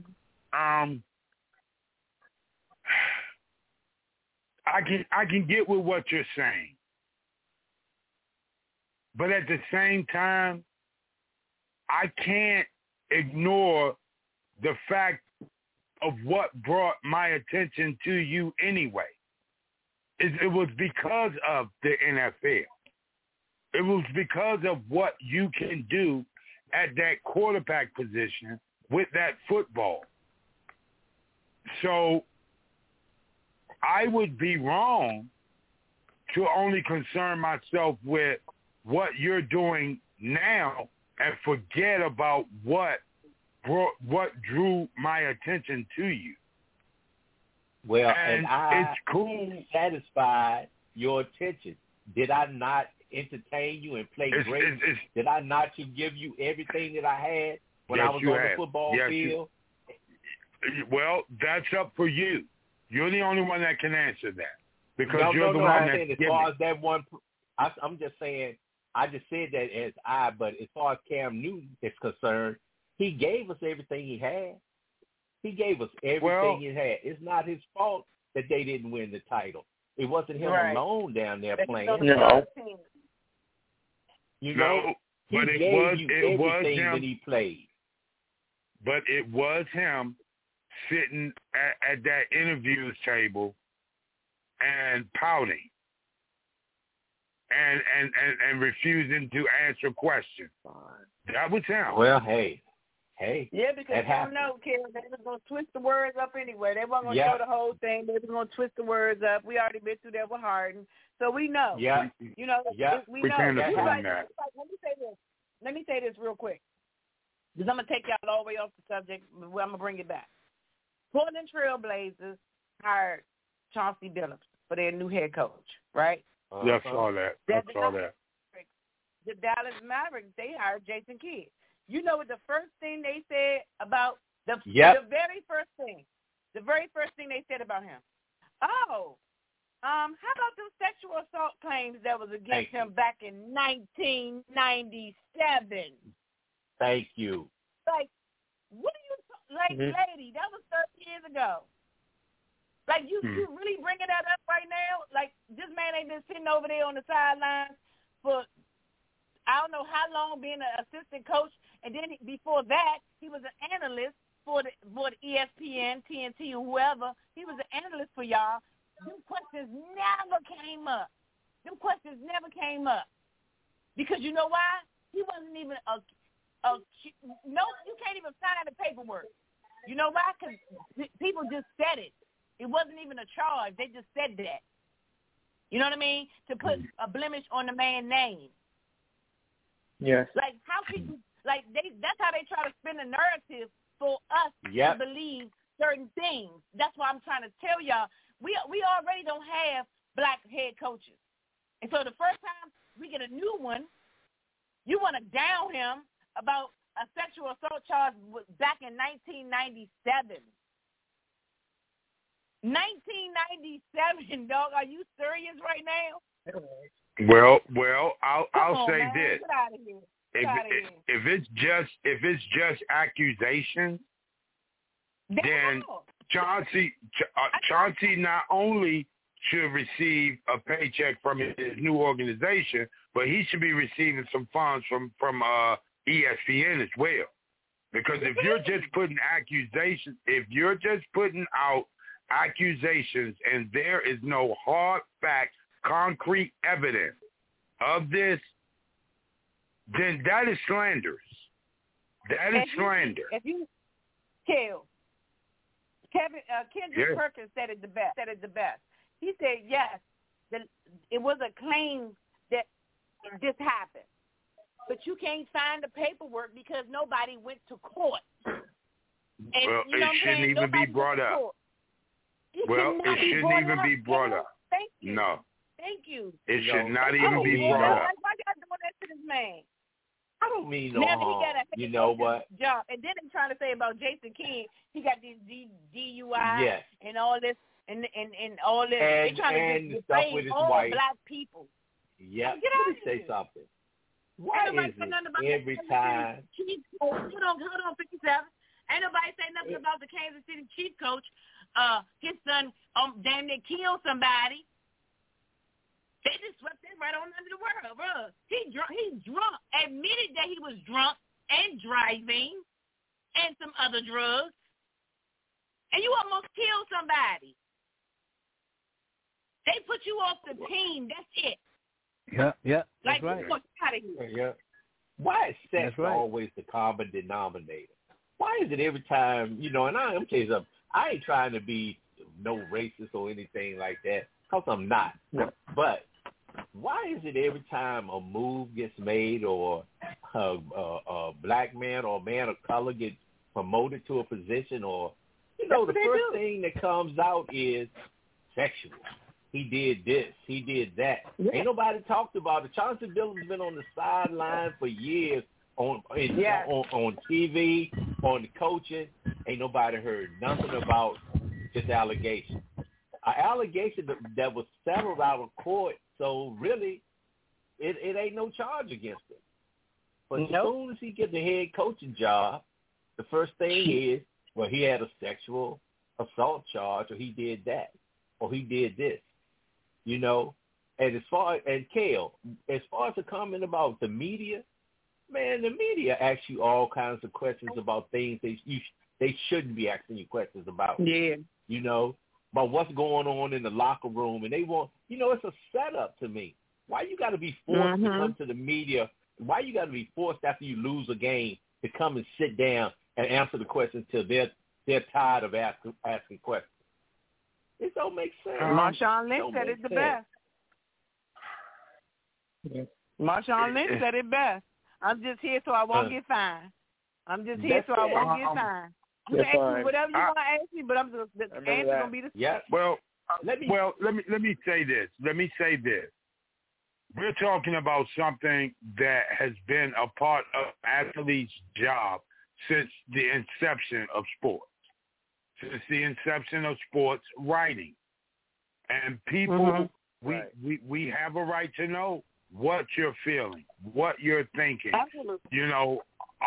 Speaker 3: I can get with what you're saying. But at the same time, I can't ignore the fact of what brought my attention to you anyway. It was because of the NFL. It was because of what you can do at that quarterback position with that football. So I would be wrong to only concern myself with what you're doing now and forget about what drew my attention to you.
Speaker 6: Well,
Speaker 3: and it's cool.
Speaker 6: Satisfied your attention. Did I not entertain you and play great? Did I not give you everything that I had when I was on the football field?
Speaker 3: Well, that's up for you. You're the only one that can answer that because you're the one that's
Speaker 6: as far as that one. I'm just saying. I just said that but as far as Cam Newton is concerned, he gave us everything he had. He gave us everything he had. It's not his fault that they didn't win the title. It wasn't him alone down there playing.
Speaker 3: No.
Speaker 6: You know,
Speaker 3: but
Speaker 6: he gave you everything that he played.
Speaker 3: But it was him sitting at that interviews table and pouting and refusing to answer questions. That was him.
Speaker 6: Well, hey, Hey,
Speaker 4: yeah, because
Speaker 6: that
Speaker 4: you know, kid, they was gonna twist the words up anyway. They weren't gonna show the whole thing. They was gonna twist the words up. We already been through that with Harden, so we know.
Speaker 6: Yeah,
Speaker 4: you know, we know.
Speaker 3: Can't afford that.
Speaker 4: Let me say this. Let me say this real quick, because I'm gonna take y'all all the way off the subject. I'm gonna bring it back. Portland Trail Blazers hired Chauncey Billups for their new head coach, right?
Speaker 3: Yeah, I saw that.
Speaker 4: The Dallas Mavericks, they hired Jason Kidd. You know what the first thing they said about the very first thing they said about him? Oh, how about those sexual assault claims that was against him back in 1997?
Speaker 6: Thank you.
Speaker 4: Like, what are you lady? That was 30 years ago. Like, you really bringing that up right now? Like, this man ain't been sitting over there on the sidelines for I don't know how long being an assistant coach, and then before that, he was an analyst for the ESPN, TNT, or whoever. He was an analyst for y'all. Them questions never came up. Because you know why? He wasn't even you can't even sign the paperwork. You know why? Because people just said it. It wasn't even a charge. They just said that. You know what I mean? To put a blemish on the man's name.
Speaker 5: Yes.
Speaker 4: Like, how could you, like, that's how they try to spin the narrative for us to believe certain things. That's why I'm trying to tell y'all, we already don't have black head coaches. And so the first time we get a new one, you want to down him about a sexual assault charge back in 1997. 1997, dog. Are you serious right now?
Speaker 3: Well, I'll say
Speaker 4: man.
Speaker 3: this:
Speaker 4: Get out of here.
Speaker 3: if it's just accusations, then Chauncey not only should receive a paycheck from his new organization, but he should be receiving some funds from ESPN as well. Because if you're just putting out accusations and there is no hard facts, concrete evidence of this, then that is slanderous. That is slander.
Speaker 4: If you kill Kendrick Perkins said it the best. He said, yes, it was a claim that this happened, but you can't find the paperwork because nobody went to court. And,
Speaker 3: well,
Speaker 4: you know
Speaker 3: it shouldn't even be brought up. Well, it shouldn't even be brought up.
Speaker 4: Thank you.
Speaker 3: No.
Speaker 4: Thank you.
Speaker 3: It should not even be brought up.
Speaker 4: Like, why y'all doing that to this man?
Speaker 6: I don't mean no harm. You know what?
Speaker 4: Job. And then they're trying to say about Jason Kidd, he got these DUI and all this and all this. They're trying to
Speaker 6: stuff with his
Speaker 4: all
Speaker 6: wife.
Speaker 4: Black people.
Speaker 6: Yeah.
Speaker 4: Let me
Speaker 6: say something. Why is it every time?
Speaker 4: Hold on, 57. Ain't nobody say nothing about the Kansas City Chiefs coach. His son damn near killed somebody. They just swept him right on under the world, bro. He's drunk. Admitted that he was drunk and driving and some other drugs. And you almost killed somebody. They put you off the team. That's it.
Speaker 7: Yeah. That's
Speaker 4: like,
Speaker 7: right.
Speaker 4: Out of here.
Speaker 6: Yeah. Why is sex always the common denominator? Why is it every time, and I'm going to tell you something, I ain't trying to be no racist or anything like that, because I'm not.
Speaker 5: No.
Speaker 6: But why is it every time a move gets made or a black man or a man of color gets promoted to a position or, the first thing that comes out is sexual. He did this. He did that. Yeah. Ain't nobody talked about it. Chauncey Billups has been on the sideline for years on TV, on the coaching. Ain't nobody heard nothing about this allegation. An allegation that was settled out of court, so really it ain't no charge against him. But as soon as he gets the head coaching job, the first thing is, well, he had a sexual assault charge, or he did that, or he did this. And Kale, as far as the comment about the media, man, the media asks you all kinds of questions about things they shouldn't be asking you questions about.
Speaker 4: Yeah.
Speaker 6: About what's going on in the locker room. And they want, it's a setup to me. Why you got to be forced to come to the media? Why you got to be forced after you lose a game to come and sit down and answer the questions till they're tired of asking questions. It don't make sense.
Speaker 4: Marshawn Lynch said it the best. Marshawn Lynch said it best. I'm just here so I won't get fined. I'm just here so I won't get fined. You can ask me whatever you want to ask me, but the answer gonna be the same.
Speaker 6: Yeah.
Speaker 3: Well, let me say this. We're talking about something that has been a part of athletes' job since the inception of sports, since the inception of sports writing, and people, we have a right to know what you're feeling, what you're thinking.
Speaker 4: Absolutely.
Speaker 3: You know,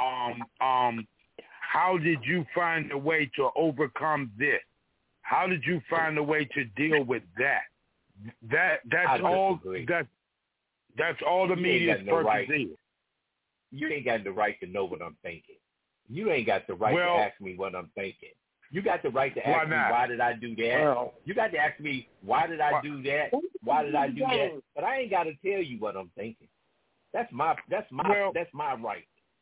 Speaker 3: how did you find a way to overcome this? How did you find a way to deal with that? That's all. That's all the media's purpose is.
Speaker 6: You ain't got the right to know what I'm thinking. You ain't got the right to ask me what I'm thinking. You got the right to ask me why did I do that.
Speaker 5: Well,
Speaker 6: you got to ask me why did I do that? Why did I do that? But I ain't got to tell you what I'm thinking. That's my right.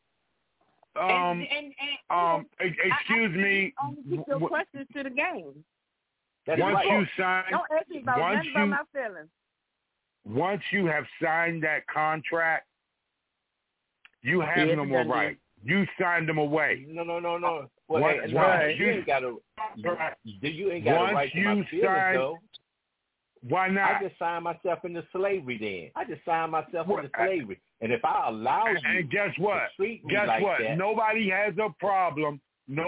Speaker 3: Excuse me.
Speaker 4: Keep your questions to the game.
Speaker 3: Once you sign,
Speaker 4: don't ask me about nothing about my feelings.
Speaker 3: Once you have signed that contract, you have no more right. You signed them away.
Speaker 6: No. Well, you ain't got a right to my feelings, though.
Speaker 3: Why not?
Speaker 6: I just signed myself into slavery then. Into slavery. And if I allow you
Speaker 3: and guess what?
Speaker 6: To treat me
Speaker 3: guess
Speaker 6: like
Speaker 3: what?
Speaker 6: that,
Speaker 3: Nobody has a problem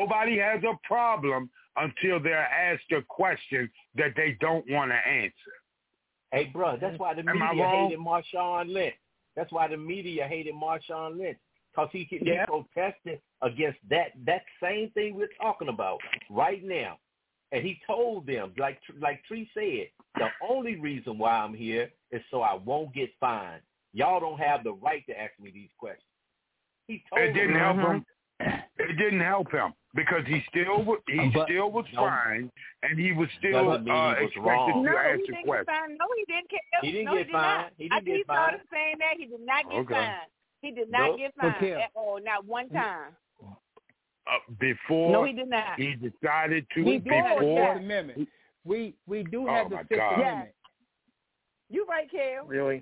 Speaker 3: until they're asked a question that they don't want to answer.
Speaker 6: Hey, bro, that's why the media hated Marshawn Lynch. That's why the media hated Marshawn Lynch, because he protested against that same thing we're talking about right now. And he told them, like Tree said, the only reason why I'm here is so I won't get fined. Y'all don't have the right to ask me these questions. He told
Speaker 3: It didn't help him. It didn't help him because he still was fined, and he was still expected to ask the question.
Speaker 4: No, he didn't.
Speaker 6: He didn't get fined. He didn't get fined.
Speaker 4: I started saying that he did not get fined. He did not get fined at all, not one time.
Speaker 3: Before
Speaker 4: he did not.
Speaker 3: He decided to.
Speaker 7: We do have the Fifth Amendment. We do have the Fifth Amendment.
Speaker 4: You right, Kel.
Speaker 5: Really?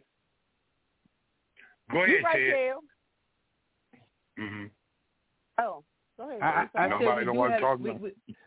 Speaker 3: Go ahead,
Speaker 4: you right, Kel.
Speaker 3: Mm-hmm.
Speaker 4: Oh, go ahead.
Speaker 7: I
Speaker 3: Nobody don't want to talk about.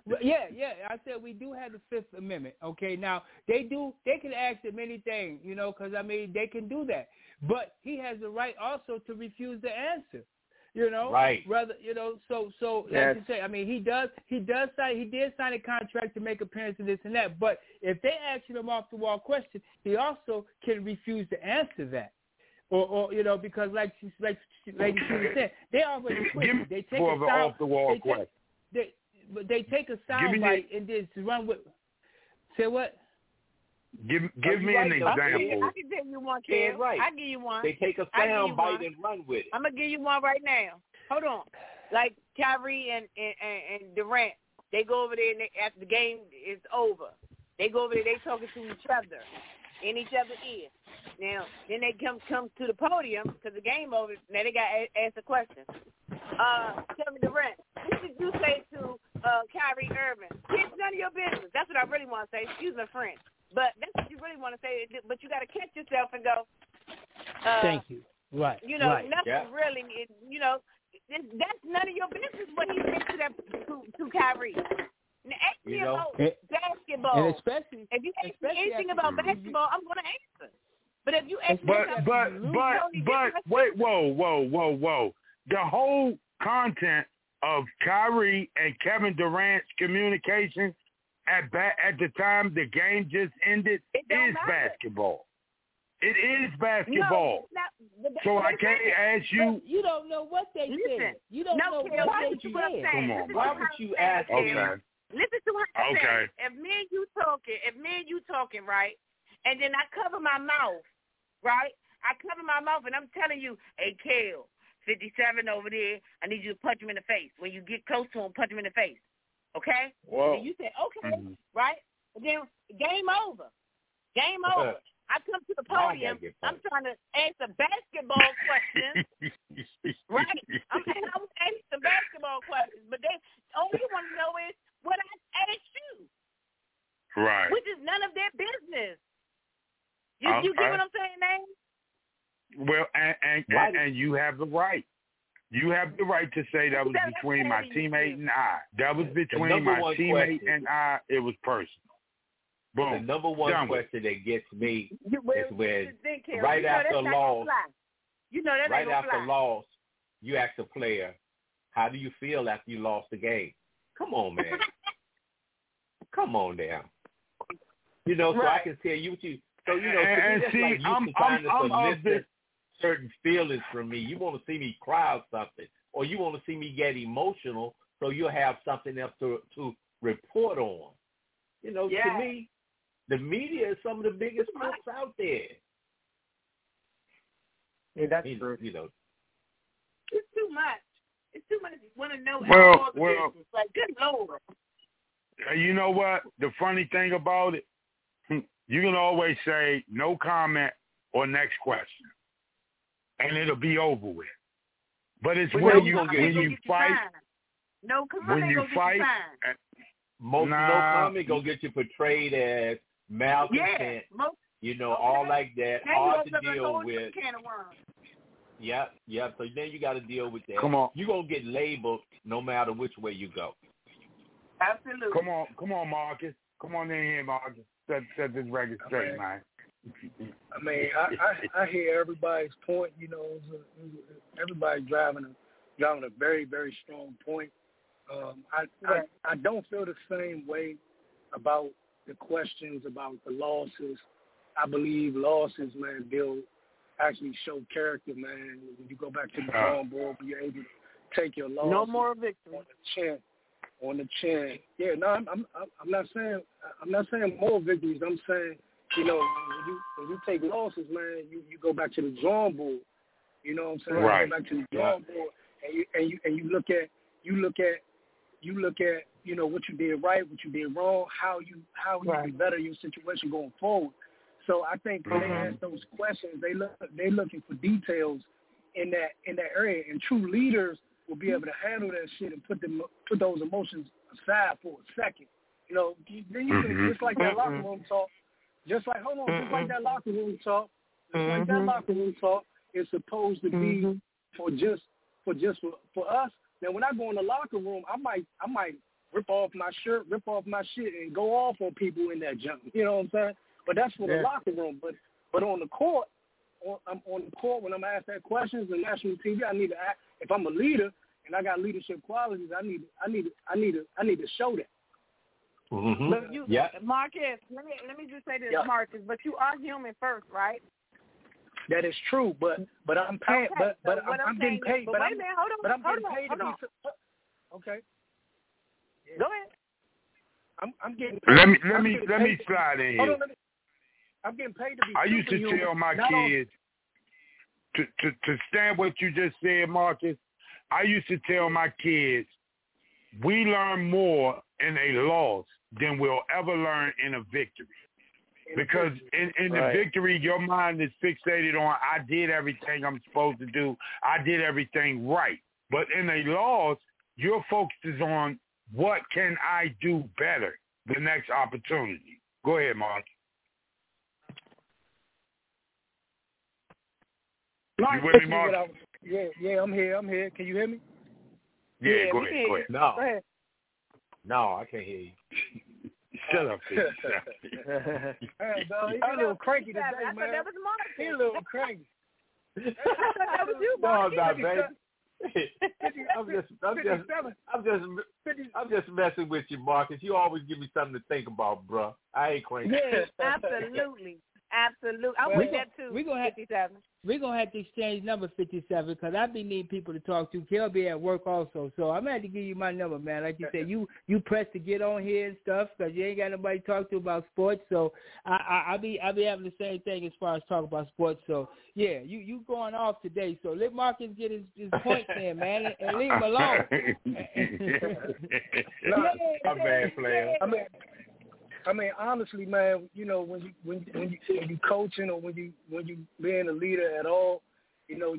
Speaker 7: I said we do have the Fifth Amendment. Okay, now they can ask him anything, because they can do that. But he has the right also to refuse the answer.
Speaker 6: Right.
Speaker 7: Rather, so like you say, he did sign a contract to make appearances, this and that. But if they ask him off the wall question, he also can refuse to answer that. Or because like Lady Shula said, they already quit. They take
Speaker 3: off the wall question.
Speaker 7: They take a sound bite and just run with. Say what?
Speaker 3: Give me an example.
Speaker 4: I can tell you one, Kel.
Speaker 6: Right.
Speaker 4: I give you one.
Speaker 6: They take a sound bite and run with it.
Speaker 4: I'm gonna give you one right now. Hold on. Like Kyrie and Durant, they go over there and after the game is over, they go over there. They talking to each other in each other's ear. Now, then they come to the podium because the game over. Now they got to ask a question. Kevin Durant, what did you say to Kyrie Irving? It's none of your business. That's what I really want to say. Excuse my friend. But that's what you really want to say. But you got to catch yourself and go.
Speaker 7: Thank you. Right.
Speaker 4: Nothing really. That's none of your business. What he said to Kyrie. Now, ask me about basketball.
Speaker 7: And especially
Speaker 4: if you ask me anything about basketball, I'm going to answer. But if you ask me
Speaker 3: wait, whoa. The whole content of Kyrie and Kevin Durant's communication at the time the game just ended is basketball. It is basketball.
Speaker 4: No,
Speaker 3: so I can't ask you.
Speaker 7: You don't know what they said. You don't know what they said.
Speaker 3: Come on.
Speaker 6: Why would you ask?
Speaker 3: Okay.
Speaker 4: Listen to what I'm saying. If me and you talking, right, and then I cover my mouth, right? I cover my mouth and I'm telling you, hey, Kel, 57 over there, I need you to punch him in the face. When you get close to him, punch him in the face. Okay?
Speaker 5: Whoa.
Speaker 4: And you say, okay, right? And then game over. Game over. I come to the podium. I'm trying to answer basketball questions. Right? I'm saying I was asking some basketball questions, but all you want to know is what I asked you.
Speaker 3: Right.
Speaker 4: Which is none of their business. You get what I'm saying, man?
Speaker 3: Well, and you have the right. You have the right to say that was between my teammate and I. That was between my teammate and I. It was personal. Boom.
Speaker 6: The number one question that gets me is when right after loss, you ask the player, how do you feel after you lost the game? Come on, man. Come on now. You know, so I can tell you what you. So you know, to me, that's like you trying to solicit certain feelings from me. You want to see me cry or something, or you want to see me get emotional, so you'll have something else to report on. You know, to me, the media is some of the biggest folks out there.
Speaker 5: Yeah, that's true.
Speaker 6: You know,
Speaker 4: it's too much. It's too much. You want to know
Speaker 3: well,
Speaker 4: business. Like, good Lord.
Speaker 3: You know what? The funny thing about it, you can always say no comment or next question, and it'll be over with. But it's when you fight.
Speaker 4: No comment.
Speaker 3: When you fight,
Speaker 6: no comment gonna get you portrayed as malcontent. You know, all like that, hard to deal with. Yep. So then you got to deal with that.
Speaker 3: Come on.
Speaker 6: You're going to get labeled no matter which way you go.
Speaker 4: Absolutely.
Speaker 3: Come on, Marcus. Come on in here, Marcus. Set this record straight, man.
Speaker 8: I mean, I hear everybody's point. You know, everybody's driving a very, very strong point. I don't feel the same way about the questions about the losses. I believe losses, man, they'll actually show character, man. When you go back to the drawing board, you're able to take your losses.
Speaker 4: No more victory.
Speaker 8: On the chin. Yeah, no, I'm not saying more victories. I'm saying, you know, when you take losses, man, you go back to the drawing board. You know what I'm saying?
Speaker 3: Right.
Speaker 8: You go back to the drawing board, and you look at you know what you did right, what you did wrong, how you can better your situation going forward. So I think when they ask those questions, they're looking for details in that area, and true leaders will be able to handle that shit and put those emotions aside for a second. You know, then you can, just like that locker room talk. Just like that locker room talk. Like that locker room talk is supposed to be for us. Now, when I go in the locker room, I might rip off my shirt, rip off my shit, and go off on people in that jump. You know what I'm saying? But that's for the locker room. But on the court, when I'm asked that questions on national TV, I need to act. If I'm a leader and I got leadership qualities, I need to show that.
Speaker 6: Mm-hmm.
Speaker 4: But Marcus, let me just say this, Marcus. But you are human first, right?
Speaker 8: That is true, but I'm paying.
Speaker 4: Okay,
Speaker 8: but I'm getting paid.
Speaker 4: But wait a minute, hold on.
Speaker 8: But I'm getting paid to be. Okay.
Speaker 4: Go ahead.
Speaker 8: I'm getting paid.
Speaker 3: Let me slide in here.
Speaker 8: Hold on, I'm getting paid to be.
Speaker 3: I used to tell my kids to stand what you just said, Marcus. I used to tell my kids, we learn more in a loss than we'll ever learn in a victory. Because in the victory, your mind is fixated on, I did everything I'm supposed to do. I did everything right. But in a loss, your focus is on, what can I do better the next opportunity? Go ahead, Mark. You with me, Mark?
Speaker 8: Yeah, I'm here. Can you hear me?
Speaker 3: Yeah, go ahead.
Speaker 6: No.
Speaker 8: Go ahead.
Speaker 6: No, I can't hear you.
Speaker 3: Shut up,
Speaker 8: Hey, dog, he's a little cranky today, man.
Speaker 4: That was Marcus.
Speaker 8: He's a little cranky.
Speaker 4: That was you,
Speaker 6: No,
Speaker 4: Marcus.
Speaker 6: I'm not, baby. I'm just messing with you, Marcus. You always give me something to think about, bro. I ain't crazy.
Speaker 4: Yeah, absolutely. I'm with that too.
Speaker 7: We're gonna have to exchange number 57 because I be needing people to talk to. Kel be at work also, so I'm gonna have to give you my number, man. Like you said, you press to get on here and stuff because you ain't got nobody to talk to about sports. So I be having the same thing as far as talk about sports. So yeah, you going off today. So let Marcus get his point in, man, and leave him alone.
Speaker 6: I'm bad player.
Speaker 8: I mean, honestly, man, you know, when you coaching or when you being a leader at all, you know,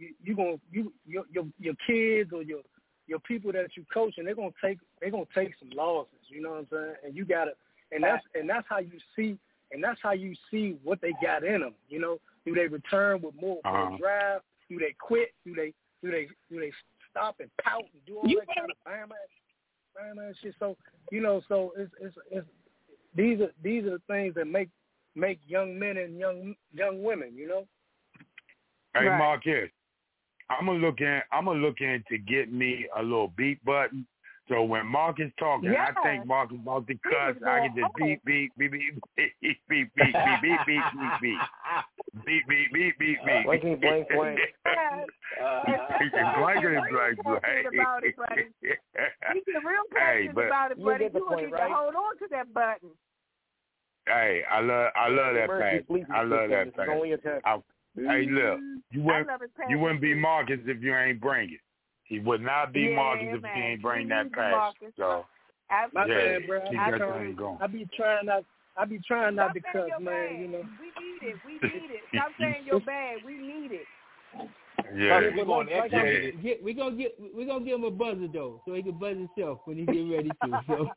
Speaker 8: your kids or your people that you coaching, they're gonna take some losses. You know what I'm saying? And you gotta, and that's how you see what they got in them. You know, do they return with more drive? Do they quit? Do they stop and pout and do all that kind of bam ass shit? So you know, so it's these are the things that make young men and young women. You know.
Speaker 3: Hey, right. Marcus, I'm gonna look in to get me a little beat button. So when Marcus talking, I think Marcus about to cuss. I can just beep beep beep beep beep beep beep beep beep beep beep beep beep beep beep beep.
Speaker 5: Blanking blank blank.
Speaker 3: Blanking blank blank.
Speaker 4: You get real passionate about it, buddy. You need to hold on to that button.
Speaker 3: Hey, I love that passion. I love that passion. Hey, look, you wouldn't be Marcus if you ain't bring it. He would not be Marcus if he ain't bring that passion. So,
Speaker 8: my bad, bro.
Speaker 3: I
Speaker 8: be trying not to cuss, man. You know.
Speaker 4: We need it. Stop saying you're bad. We need it.
Speaker 3: Yeah,
Speaker 7: we're gonna give him a buzzer though, so he can buzz himself when he get ready to. So.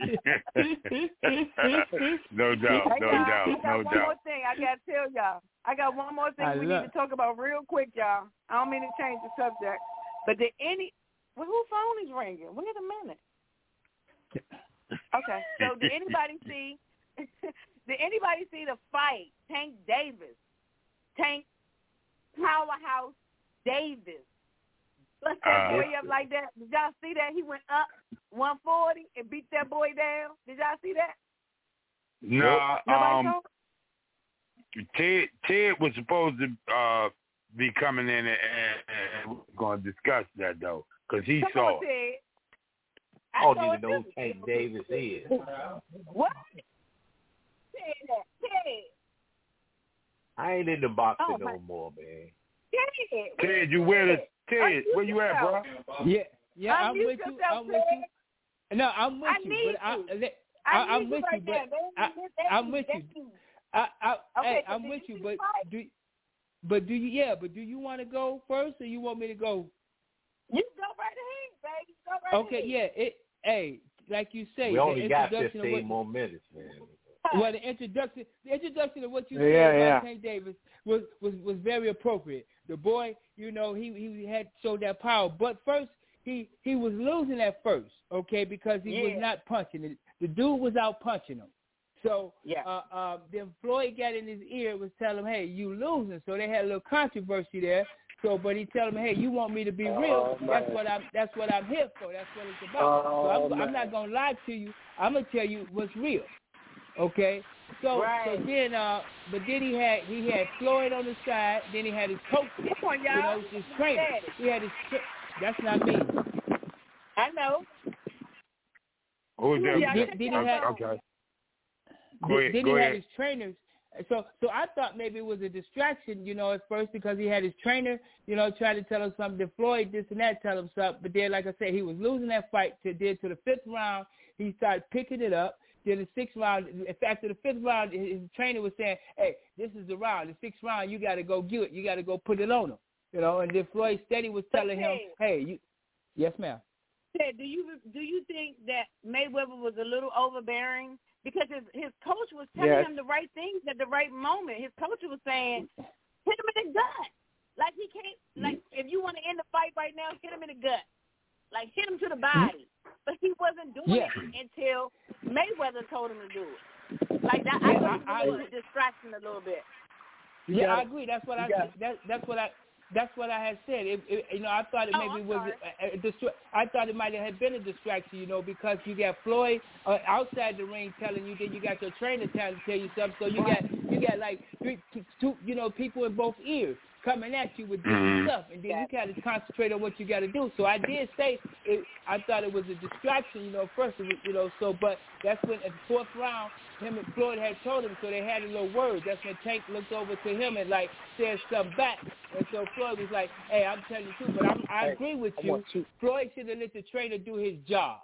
Speaker 3: No doubt.
Speaker 4: One more thing I gotta tell y'all. I got one more thing we need to talk about real quick, y'all. I don't mean to change the subject, but whose phone is ringing? Wait a minute. Okay, so did anybody see the fight? Tank Davis, Powerhouse Davis. Let's that boy up like that. Did y'all see that? He went up 140 and beat that boy down. Did y'all see that?
Speaker 3: No. Ted was supposed to be coming in and we're going to discuss that, though, because he saw it.
Speaker 6: I don't even know who Tank Davis is.
Speaker 4: What? Ted.
Speaker 6: I ain't into boxing no more, man.
Speaker 3: Ted, you with us? Ted, where you at, bro?
Speaker 7: Yeah, I'm with you. No, I'm with you. I'm with you, but I'm with you. I'm with you, but do you? Yeah, but do you want to go first, or you want me to go?
Speaker 4: You go right ahead, baby. Go right ahead.
Speaker 7: Okay, yeah. Like you say,
Speaker 6: we only got 15 more minutes, man.
Speaker 7: Well, the introduction of what you said about Tank Davis was very appropriate. The boy, you know, he had showed that power, but first he was losing at first, okay, because he was not punching it. The dude was out punching him. So then Floyd got in his ear, was telling him, hey, you losing. So they had a little controversy there. So, but he telling him, hey, you want me to be real? That's what I'm here for. That's what it's about. So I'm not gonna lie to you. I'm gonna tell you what's real. Okay. So then, but then he had Floyd on the side. Then he had his coach, his trainer. He had his. That's not me.
Speaker 4: I know.
Speaker 3: Who's that?
Speaker 7: Then he had.
Speaker 3: Okay.
Speaker 7: Then he had his trainers. So I thought maybe it was a distraction, you know, at first because he had his trainer, you know, trying to tell him something. Then Floyd, this and that, tell him something. But then, like I said, he was losing that fight to the fifth round. He started picking it up. Then the sixth round, after the fifth round, his trainer was saying, hey, this is the round. The sixth round, you got to go get it. You got to go put it on him, you know. And then Floyd steady was telling him, hey, yes, ma'am.
Speaker 4: Do you think that Mayweather was a little overbearing? Because his coach was telling him the right things at the right moment. His coach was saying, hit him in the gut. Like he can't, like if you want to end the fight right now, hit him in the gut. Like hit him to the body. But he wasn't doing it until Mayweather told him to do it. Like that, I thought it was a distraction a little bit.
Speaker 7: Yeah, I agree. That's what That's what I had said. You know, I thought it maybe was I thought it might have been a distraction, you know, because you got Floyd outside the ring telling you, then you got your trainer trying to tell you something. So you got like two, you know, people in both ears coming at you with different stuff, and then you got to concentrate on what you got to do. So I did say I thought it was a distraction, you know, first, you know. So, but that's when at the fourth round, him and Floyd had told him, so they had a little word. That's when Tank looked over to him and like said something back, and so Floyd was like, "Hey, I'm telling you the truth, but I agree with you. Floyd should have let the trainer do his job."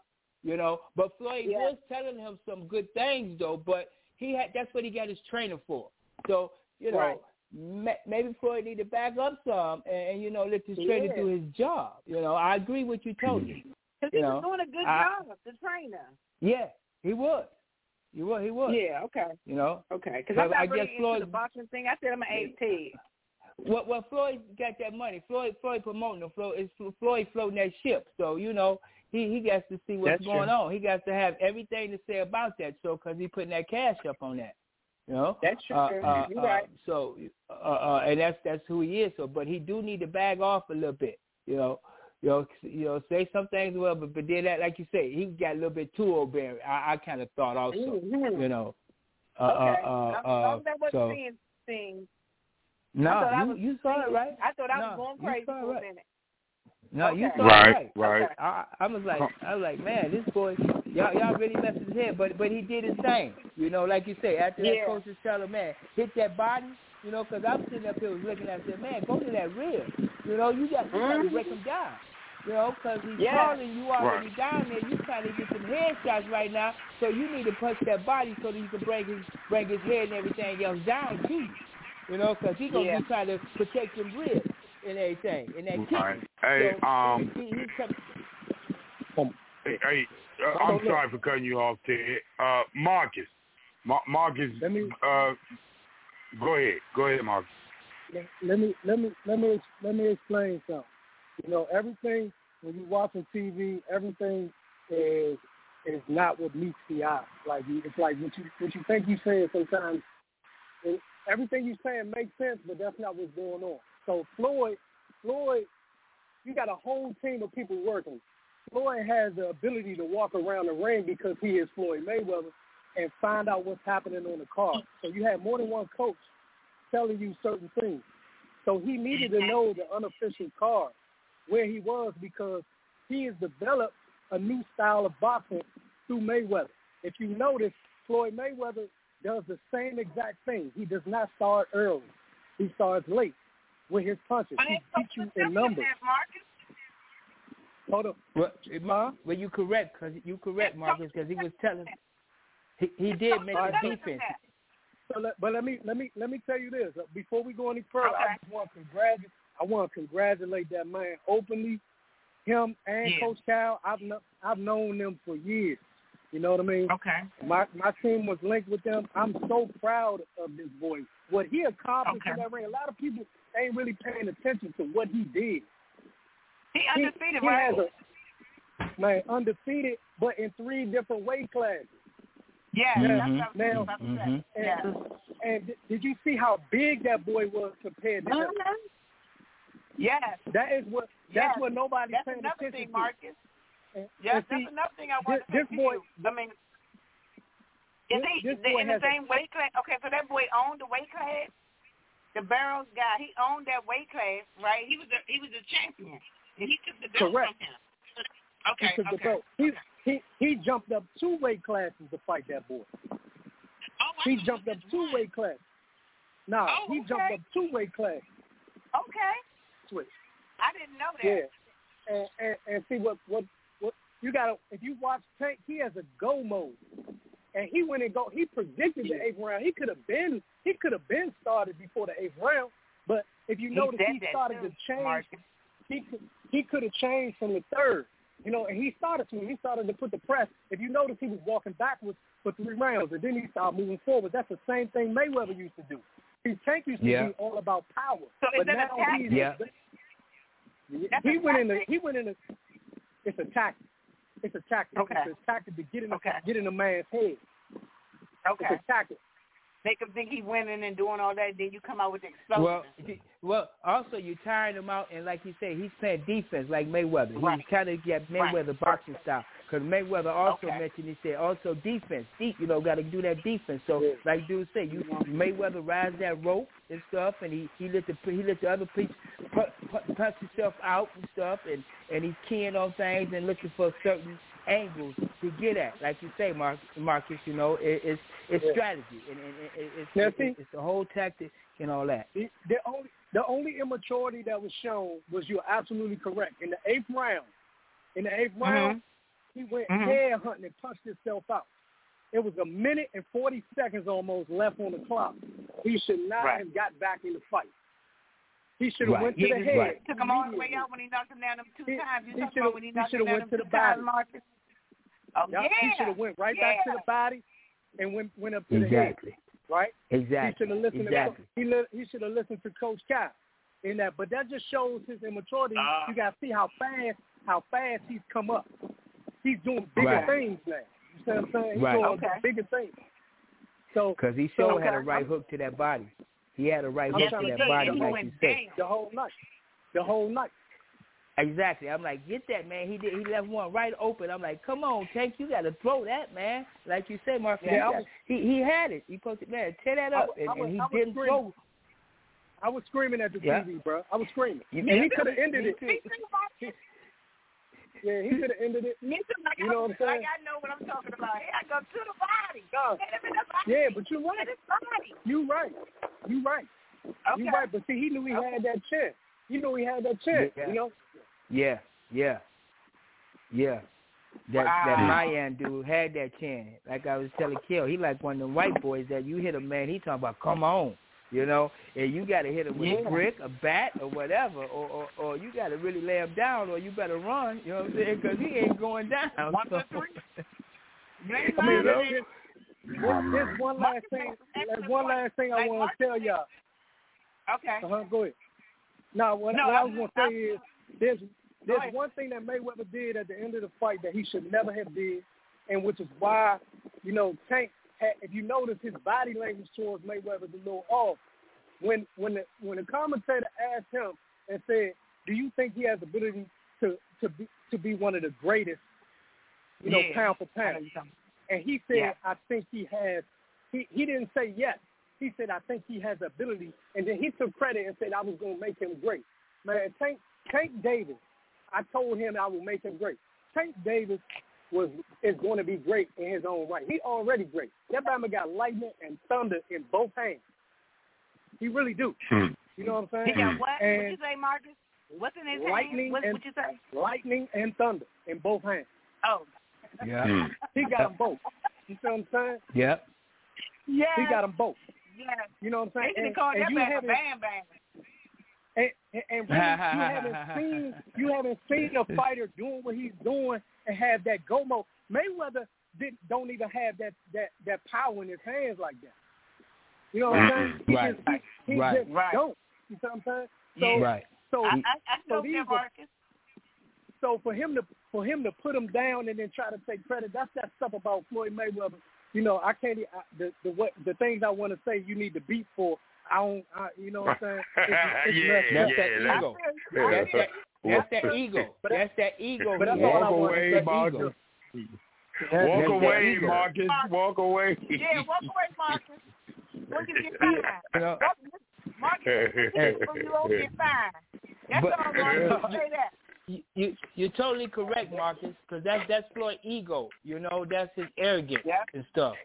Speaker 7: you know. But Floyd was telling him some good things, though. But that's what he got his trainer for. So, you know, maybe Floyd need to back up some and you know, let the trainer do his job. You know, I agree with you totally.
Speaker 4: Because he was doing a good job, the trainer.
Speaker 7: Yeah, he was. He was.
Speaker 4: Yeah, okay.
Speaker 7: You know?
Speaker 4: Okay, because I'm not really into the boxing thing. I said I'm an AT.
Speaker 7: Well, Floyd got that money. Floyd promoting him. Floyd floating that ship. So, you know, he gets to see what's going on. He got to have everything to say about that show because he putting that cash up on that. You know?
Speaker 4: That's true. You're right.
Speaker 7: So, and that's who he is. So, but he do need to bag off a little bit. You know, say some things well, but then that, like you say, he got a little bit too overbearing. I kind of thought also.
Speaker 4: Mm-hmm.
Speaker 7: You know.
Speaker 4: That wasn't seeing.
Speaker 7: No, you saw it right.
Speaker 4: I thought I was going crazy for a minute.
Speaker 7: No, you saw it
Speaker 3: right.
Speaker 7: Okay. I was like, man, this boy, y'all really messed his head, but he did his thing. You know, like you say, after that coach is telling, man, hit that body. You know, because I'm sitting up here looking at him, man, go to that rib. You know, you got to break him down. You know, because he's calling you already down there. You trying to get some headshots right now, so you need to punch that body so that you can bring his head and everything else down to you. You know, because he's going to be trying to protect them ribs and everything, and that kick.
Speaker 3: Right. Hey, I'm sorry for cutting you off, Ted. Marcus. Marcus, go ahead, Marcus.
Speaker 8: Let me explain something. You know, everything when you're watching TV, everything is not what meets the eye. Like it's like what you think you're saying sometimes. Everything you're saying makes sense, but that's not what's going on. So Floyd, you got a whole team of people working. Floyd has the ability to walk around the ring because he is Floyd Mayweather and find out what's happening on the card. So you had more than one coach telling you certain things. So he needed to know the unofficial card, where he was, because he has developed a new style of boxing through Mayweather. If you notice, Floyd Mayweather does the same exact thing. He does not start early. He starts late with his punches. He beats you in numbers. Hold up.
Speaker 7: Well, you correct, Marcus, because he was telling. He did mention defense.
Speaker 8: So let me tell you this before we go any further. Okay. I want to congratulate that man openly, him and Coach Cal. I've known them for years. You know what I mean?
Speaker 4: Okay.
Speaker 8: My team was linked with them. I'm so proud of this boy. What he accomplished in that ring. A lot of people ain't really paying attention to what he did.
Speaker 4: He undefeated, right?
Speaker 8: Undefeated, but in 3 different weight classes.
Speaker 4: Yeah, that's what I was about to say.
Speaker 8: And did you see how big that boy was compared to him?
Speaker 4: Yes.
Speaker 8: That's what nobody's paying attention to.
Speaker 4: That's another thing, Marcus. That's another thing I want to say to you. I mean, is he in the same weight class? Okay, so that boy owned the weight class? The Barrows guy, he owned that weight class, right? He was a champion. And he took the belt from him. Okay.
Speaker 8: He jumped up 2 weight classes to fight that boy. He jumped up 2 weight classes. He jumped up 2 weight classes.
Speaker 4: Okay.
Speaker 8: Switch.
Speaker 4: I didn't know that.
Speaker 8: Yeah. And see what you gotta, if you watch Tank, he has a go mode. And he predicted the 8th round. He could have been started before the 8th round, but if you notice, he started to change. He could have changed from the 3rd, you know, and he started to put the press. If you notice, he was walking backwards for 3 rounds, and then he started moving forward. That's the same thing Mayweather used to do. Tank used to be all about power,
Speaker 4: so
Speaker 8: but now he went in the. It's a tactic. It's a tactic.
Speaker 4: Okay.
Speaker 8: It's a tactic to get in a man's head.
Speaker 4: Okay.
Speaker 8: It's a tactic.
Speaker 4: Make him think he's winning and doing all that, then you come out with the explosion.
Speaker 7: Well, also you're tiring him out, and like you say, he's playing defense like Mayweather. He's kind of got Mayweather boxing style. Because Mayweather also mentioned, he said, also defense. Got to do that defense. So, like dude said, Mayweather rides that rope and stuff, and he let the other piece punch himself out and stuff, and he's keying on things and looking for certain angles to get at. Like you say, Marcus, you know, it's strategy, and it's the whole tactic and all that.
Speaker 8: The only immaturity that was shown was, you're absolutely correct. In the 8th round, he went head hunting and punched himself out. It was 1 minute and 40 seconds almost left on the clock. He should not have got back in the fight. He should have went to the head.
Speaker 4: Took him all the way out when he knocked him down them 2 times. You talking about when he knocked him down them 2
Speaker 8: the
Speaker 4: times, Marcus? Oh,
Speaker 8: yep. He should have went right back to the body and went up to the head. Right?
Speaker 7: Exactly.
Speaker 8: He should have listened to he should have listened to Coach Cal in that. But that just shows his immaturity. You got to see how fast he's come up. He's doing bigger things now. You see what I'm saying? He's doing bigger things. So because
Speaker 7: he had a right hook to that body. He had a right hook to that body, like you said.
Speaker 8: The whole night.
Speaker 7: Exactly. I'm like, get that, man. He left one right open. I'm like, come on, Tank, you got to throw that, man. Like you said, Marcus. Yeah, he had it. He posted, man, tear that up, and he didn't throw.
Speaker 8: I was screaming at the TV, bro. I was screaming. And he could have ended it. Yeah, he could have ended it.
Speaker 4: Me too. Like,
Speaker 8: you know what I'm saying?
Speaker 4: Like I know what I'm talking about. Hey, I go to the body. Hit him in the body.
Speaker 8: Yeah, but you're right. You're right.
Speaker 4: Okay.
Speaker 8: You're right. But see, he knew he had that chance. You know he had that chance.
Speaker 7: Yeah.
Speaker 8: You know.
Speaker 7: Yeah. That Mayan dude had that chance. Like I was telling Kill, he like one of them white boys that you hit a man, he talking about come on. You know, and you got to hit him with a brick, a bat, or whatever, or you got to really lay him down, or you better run. You know what I'm saying? Because he ain't going down. So.
Speaker 8: I mean, there's one last thing. There's one last thing I want to tell y'all.
Speaker 4: Okay.
Speaker 8: Go ahead. Now, what I was going to say is there's one thing that Mayweather did at the end of the fight that he should never have did, and which is why, you know, Tank. If you notice, his body language towards Mayweather is a little off. When the commentator asked him and said, "Do you think he has the ability to be one of the greatest, you know, pound for pound?" And he said, "I think he has." He didn't say yes. He said, "I think he has the ability," and then he took credit and said, "I was going to make him great." Man, Tank Davis, I told him I will make him great. Tank Davis is going to be great in his own right. He already great. That man got lightning and thunder in both hands. He really do. You know what I'm saying?
Speaker 4: He got what? What you say, Marcus? What's in his
Speaker 8: lightning
Speaker 4: hands? What you say?
Speaker 8: Lightning and thunder in both hands.
Speaker 4: Oh.
Speaker 7: Yeah.
Speaker 8: He got them both. You see what I'm saying?
Speaker 7: Yep.
Speaker 4: Yeah.
Speaker 8: He got them both.
Speaker 4: Yeah.
Speaker 8: You know what I'm saying?
Speaker 4: They can call that man a bam bam.
Speaker 8: And really, you haven't seen a fighter doing what he's doing and have that go mode. Mayweather don't even have that power in his hands like that. You know what I'm saying? He just don't. You see what I'm saying? So, So for him to put him down and then try to take credit, that's that stuff about Floyd Mayweather. You know, I can't. The things I want to say, you need to beat for. You know what I'm saying?
Speaker 7: That's that ego. That's that ego. That's that ego.
Speaker 8: But that's all I want to say.
Speaker 3: Marcus. Walk away, Marcus. Walk away.
Speaker 4: Yeah, walk away, Marcus. When you get fined. Marcus, when you don't get fined. That's all I want to say that.
Speaker 7: You're totally correct, Marcus, because that's Floyd's ego. You know, that's his arrogance and stuff.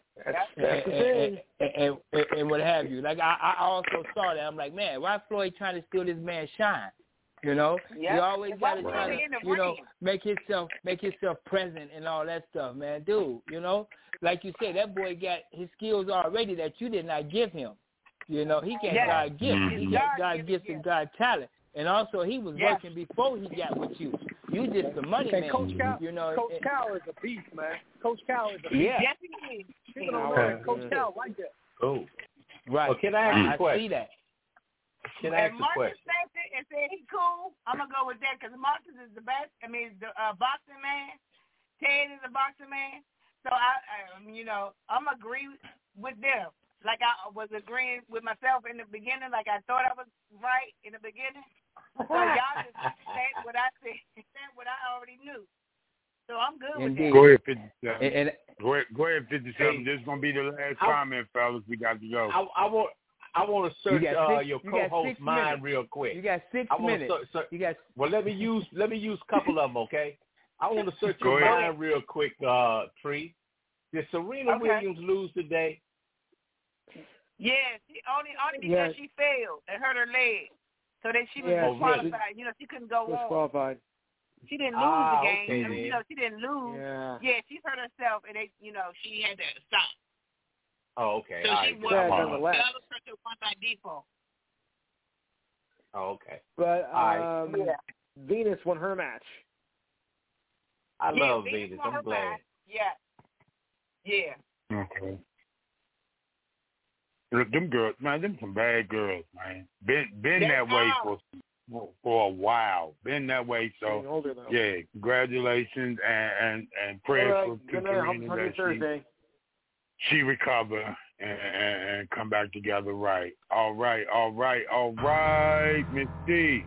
Speaker 7: And what have you. Like I also saw that. I'm like, man, why Floyd trying to steal this man's shine? You know, you always got to try to, you know, make himself present and all that stuff, man. Dude, you know, like you said, that boy got his skills already that you did not give him. You know, he got God gifts. He got God gifts and God talent. And also, he was working before he got with you. You just the money man.
Speaker 8: Coach Cal,
Speaker 7: you know,
Speaker 8: Coach Cal is a beast, man. Coach Cal is a beast.
Speaker 7: Yeah.
Speaker 4: Yes, he is.
Speaker 8: People don't know that Coach Cal like that.
Speaker 6: Oh,
Speaker 7: right.
Speaker 6: Well, can I ask you a question?
Speaker 7: I see that.
Speaker 6: Can I ask you a question?
Speaker 4: Marcus said it and said he cool. I'm gonna go with that because Marcus is the best. I mean, the boxing man. Ted is a boxing man. So I you know, I'm agree with them. Like I was agreeing with myself in the beginning. Like I thought I was right in the beginning. So y'all just said what I said. Said what I already knew. So I'm good with that.
Speaker 3: Go ahead, 57. Go ahead, 57. This is gonna be the last comment, fellas. We got to go.
Speaker 6: I want to search your co-host's mind real quick.
Speaker 7: You got 6 minutes.
Speaker 6: Well, let me use a couple of them, okay? I want to search your mind real quick, Tree. Did Serena Williams lose today?
Speaker 4: Yes, only because she failed and hurt her leg, so that she was disqualified. You know, she couldn't go on.
Speaker 5: Disqualified.
Speaker 4: She didn't lose the game.
Speaker 6: Okay,
Speaker 4: I mean, she didn't lose. Yeah, she hurt herself, and she had to stop.
Speaker 6: Oh, okay.
Speaker 4: So she won. The other person won by default.
Speaker 6: Oh, okay.
Speaker 5: But Venus won her match.
Speaker 6: I love Venus. I'm glad.
Speaker 4: Yeah.
Speaker 3: Okay. Them girls, man, them some bad girls, man. Been that way for a while. Been that way, so
Speaker 5: older, though.
Speaker 3: Yeah. Congratulations and prayers for Karina she recover and come back together right. All right, Miss D.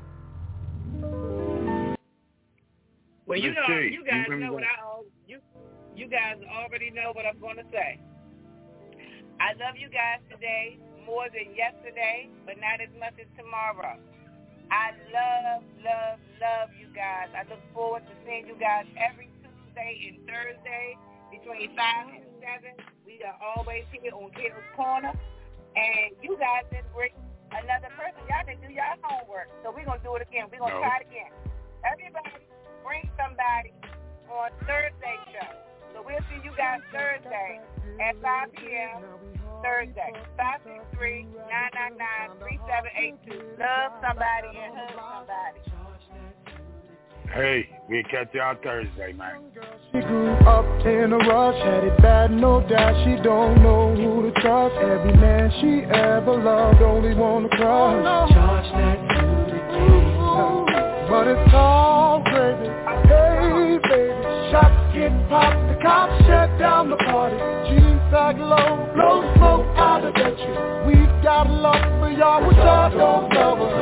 Speaker 4: Well, you guys know what you guys already know what I'm going to say. I love you guys today more than yesterday, but not as much as tomorrow. I love you guys. I look forward to seeing you guys every Tuesday and Thursday between 5 and 7. We are always here on Kiddo's Corner. And you guys didn't bring another person. Y'all didn't do y'all homework. So we're going to do it again. We're going to try it again. Everybody bring somebody on Thursday show. So we'll see you guys Thursday at 5 p.m. Thursday, 563-999-3782. Love somebody and hug somebody.
Speaker 3: Hey, we'll catch y'all Thursday, man.
Speaker 10: She grew up in a rush, had it bad, no doubt. She don't know who to trust. Every man she ever loved only wanna crush. Charge that to the king. But it's all gravy. Hey, baby. Shots get popped, the cops shut down the party. Jeans sag low, blow smoke out of that you. We've got love for y'all, which I don't love us.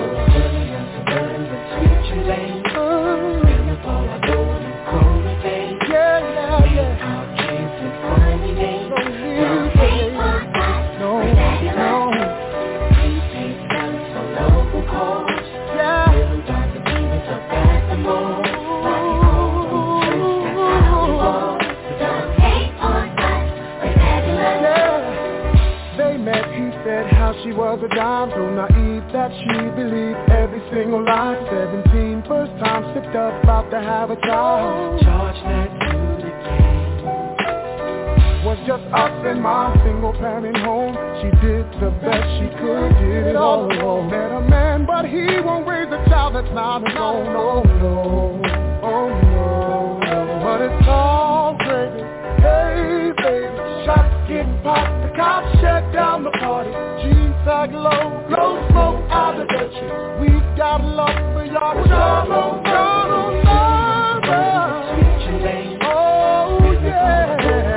Speaker 10: She was a dime, so naive that she believed every single line. 17, first time slipped up, about to have a child. Charge that to the king. Was just us and my single parent home. She did the best she could, did it all alone. Met a man, but he won't raise a child that's not his own. Oh no, oh no, but it's all crazy. Hey baby, shots get popped, the cops shut down the party. Sag low, blow smoke out of the chicks. We've got love for y'all, which y'all don't love us. Oh yeah,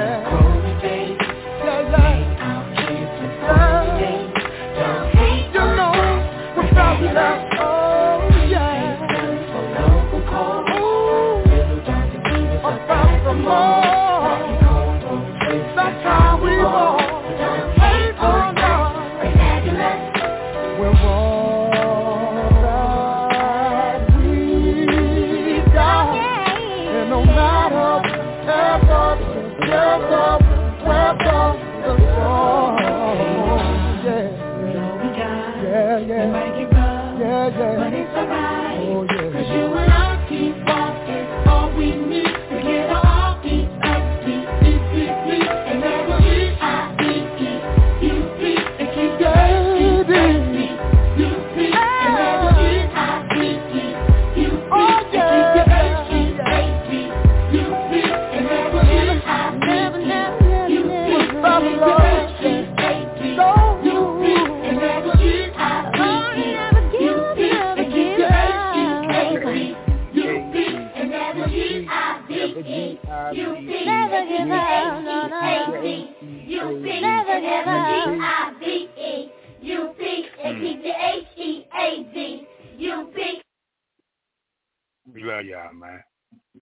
Speaker 10: you know, without love, oh yeah. Ooh, about the more, that's how we walk. But it's alright, oh, yeah. 'Cause you and I keep walking. All we need to get our heartbeat like D-E-E-E. And that's what G-I-D-E-U-P. And keep your H-E-A-D-U-P. And that's what G-I-D-E-U-P. And keep your H-E-A-D-U-P. And that's what G-I-D-E-U-P. Keep your H-E-A-D-U-P. And that's what You never give up, no, no. You never give up. G-I-V-E-U-P and keep the H-E-A-D-U-P.
Speaker 3: We love y'all, man.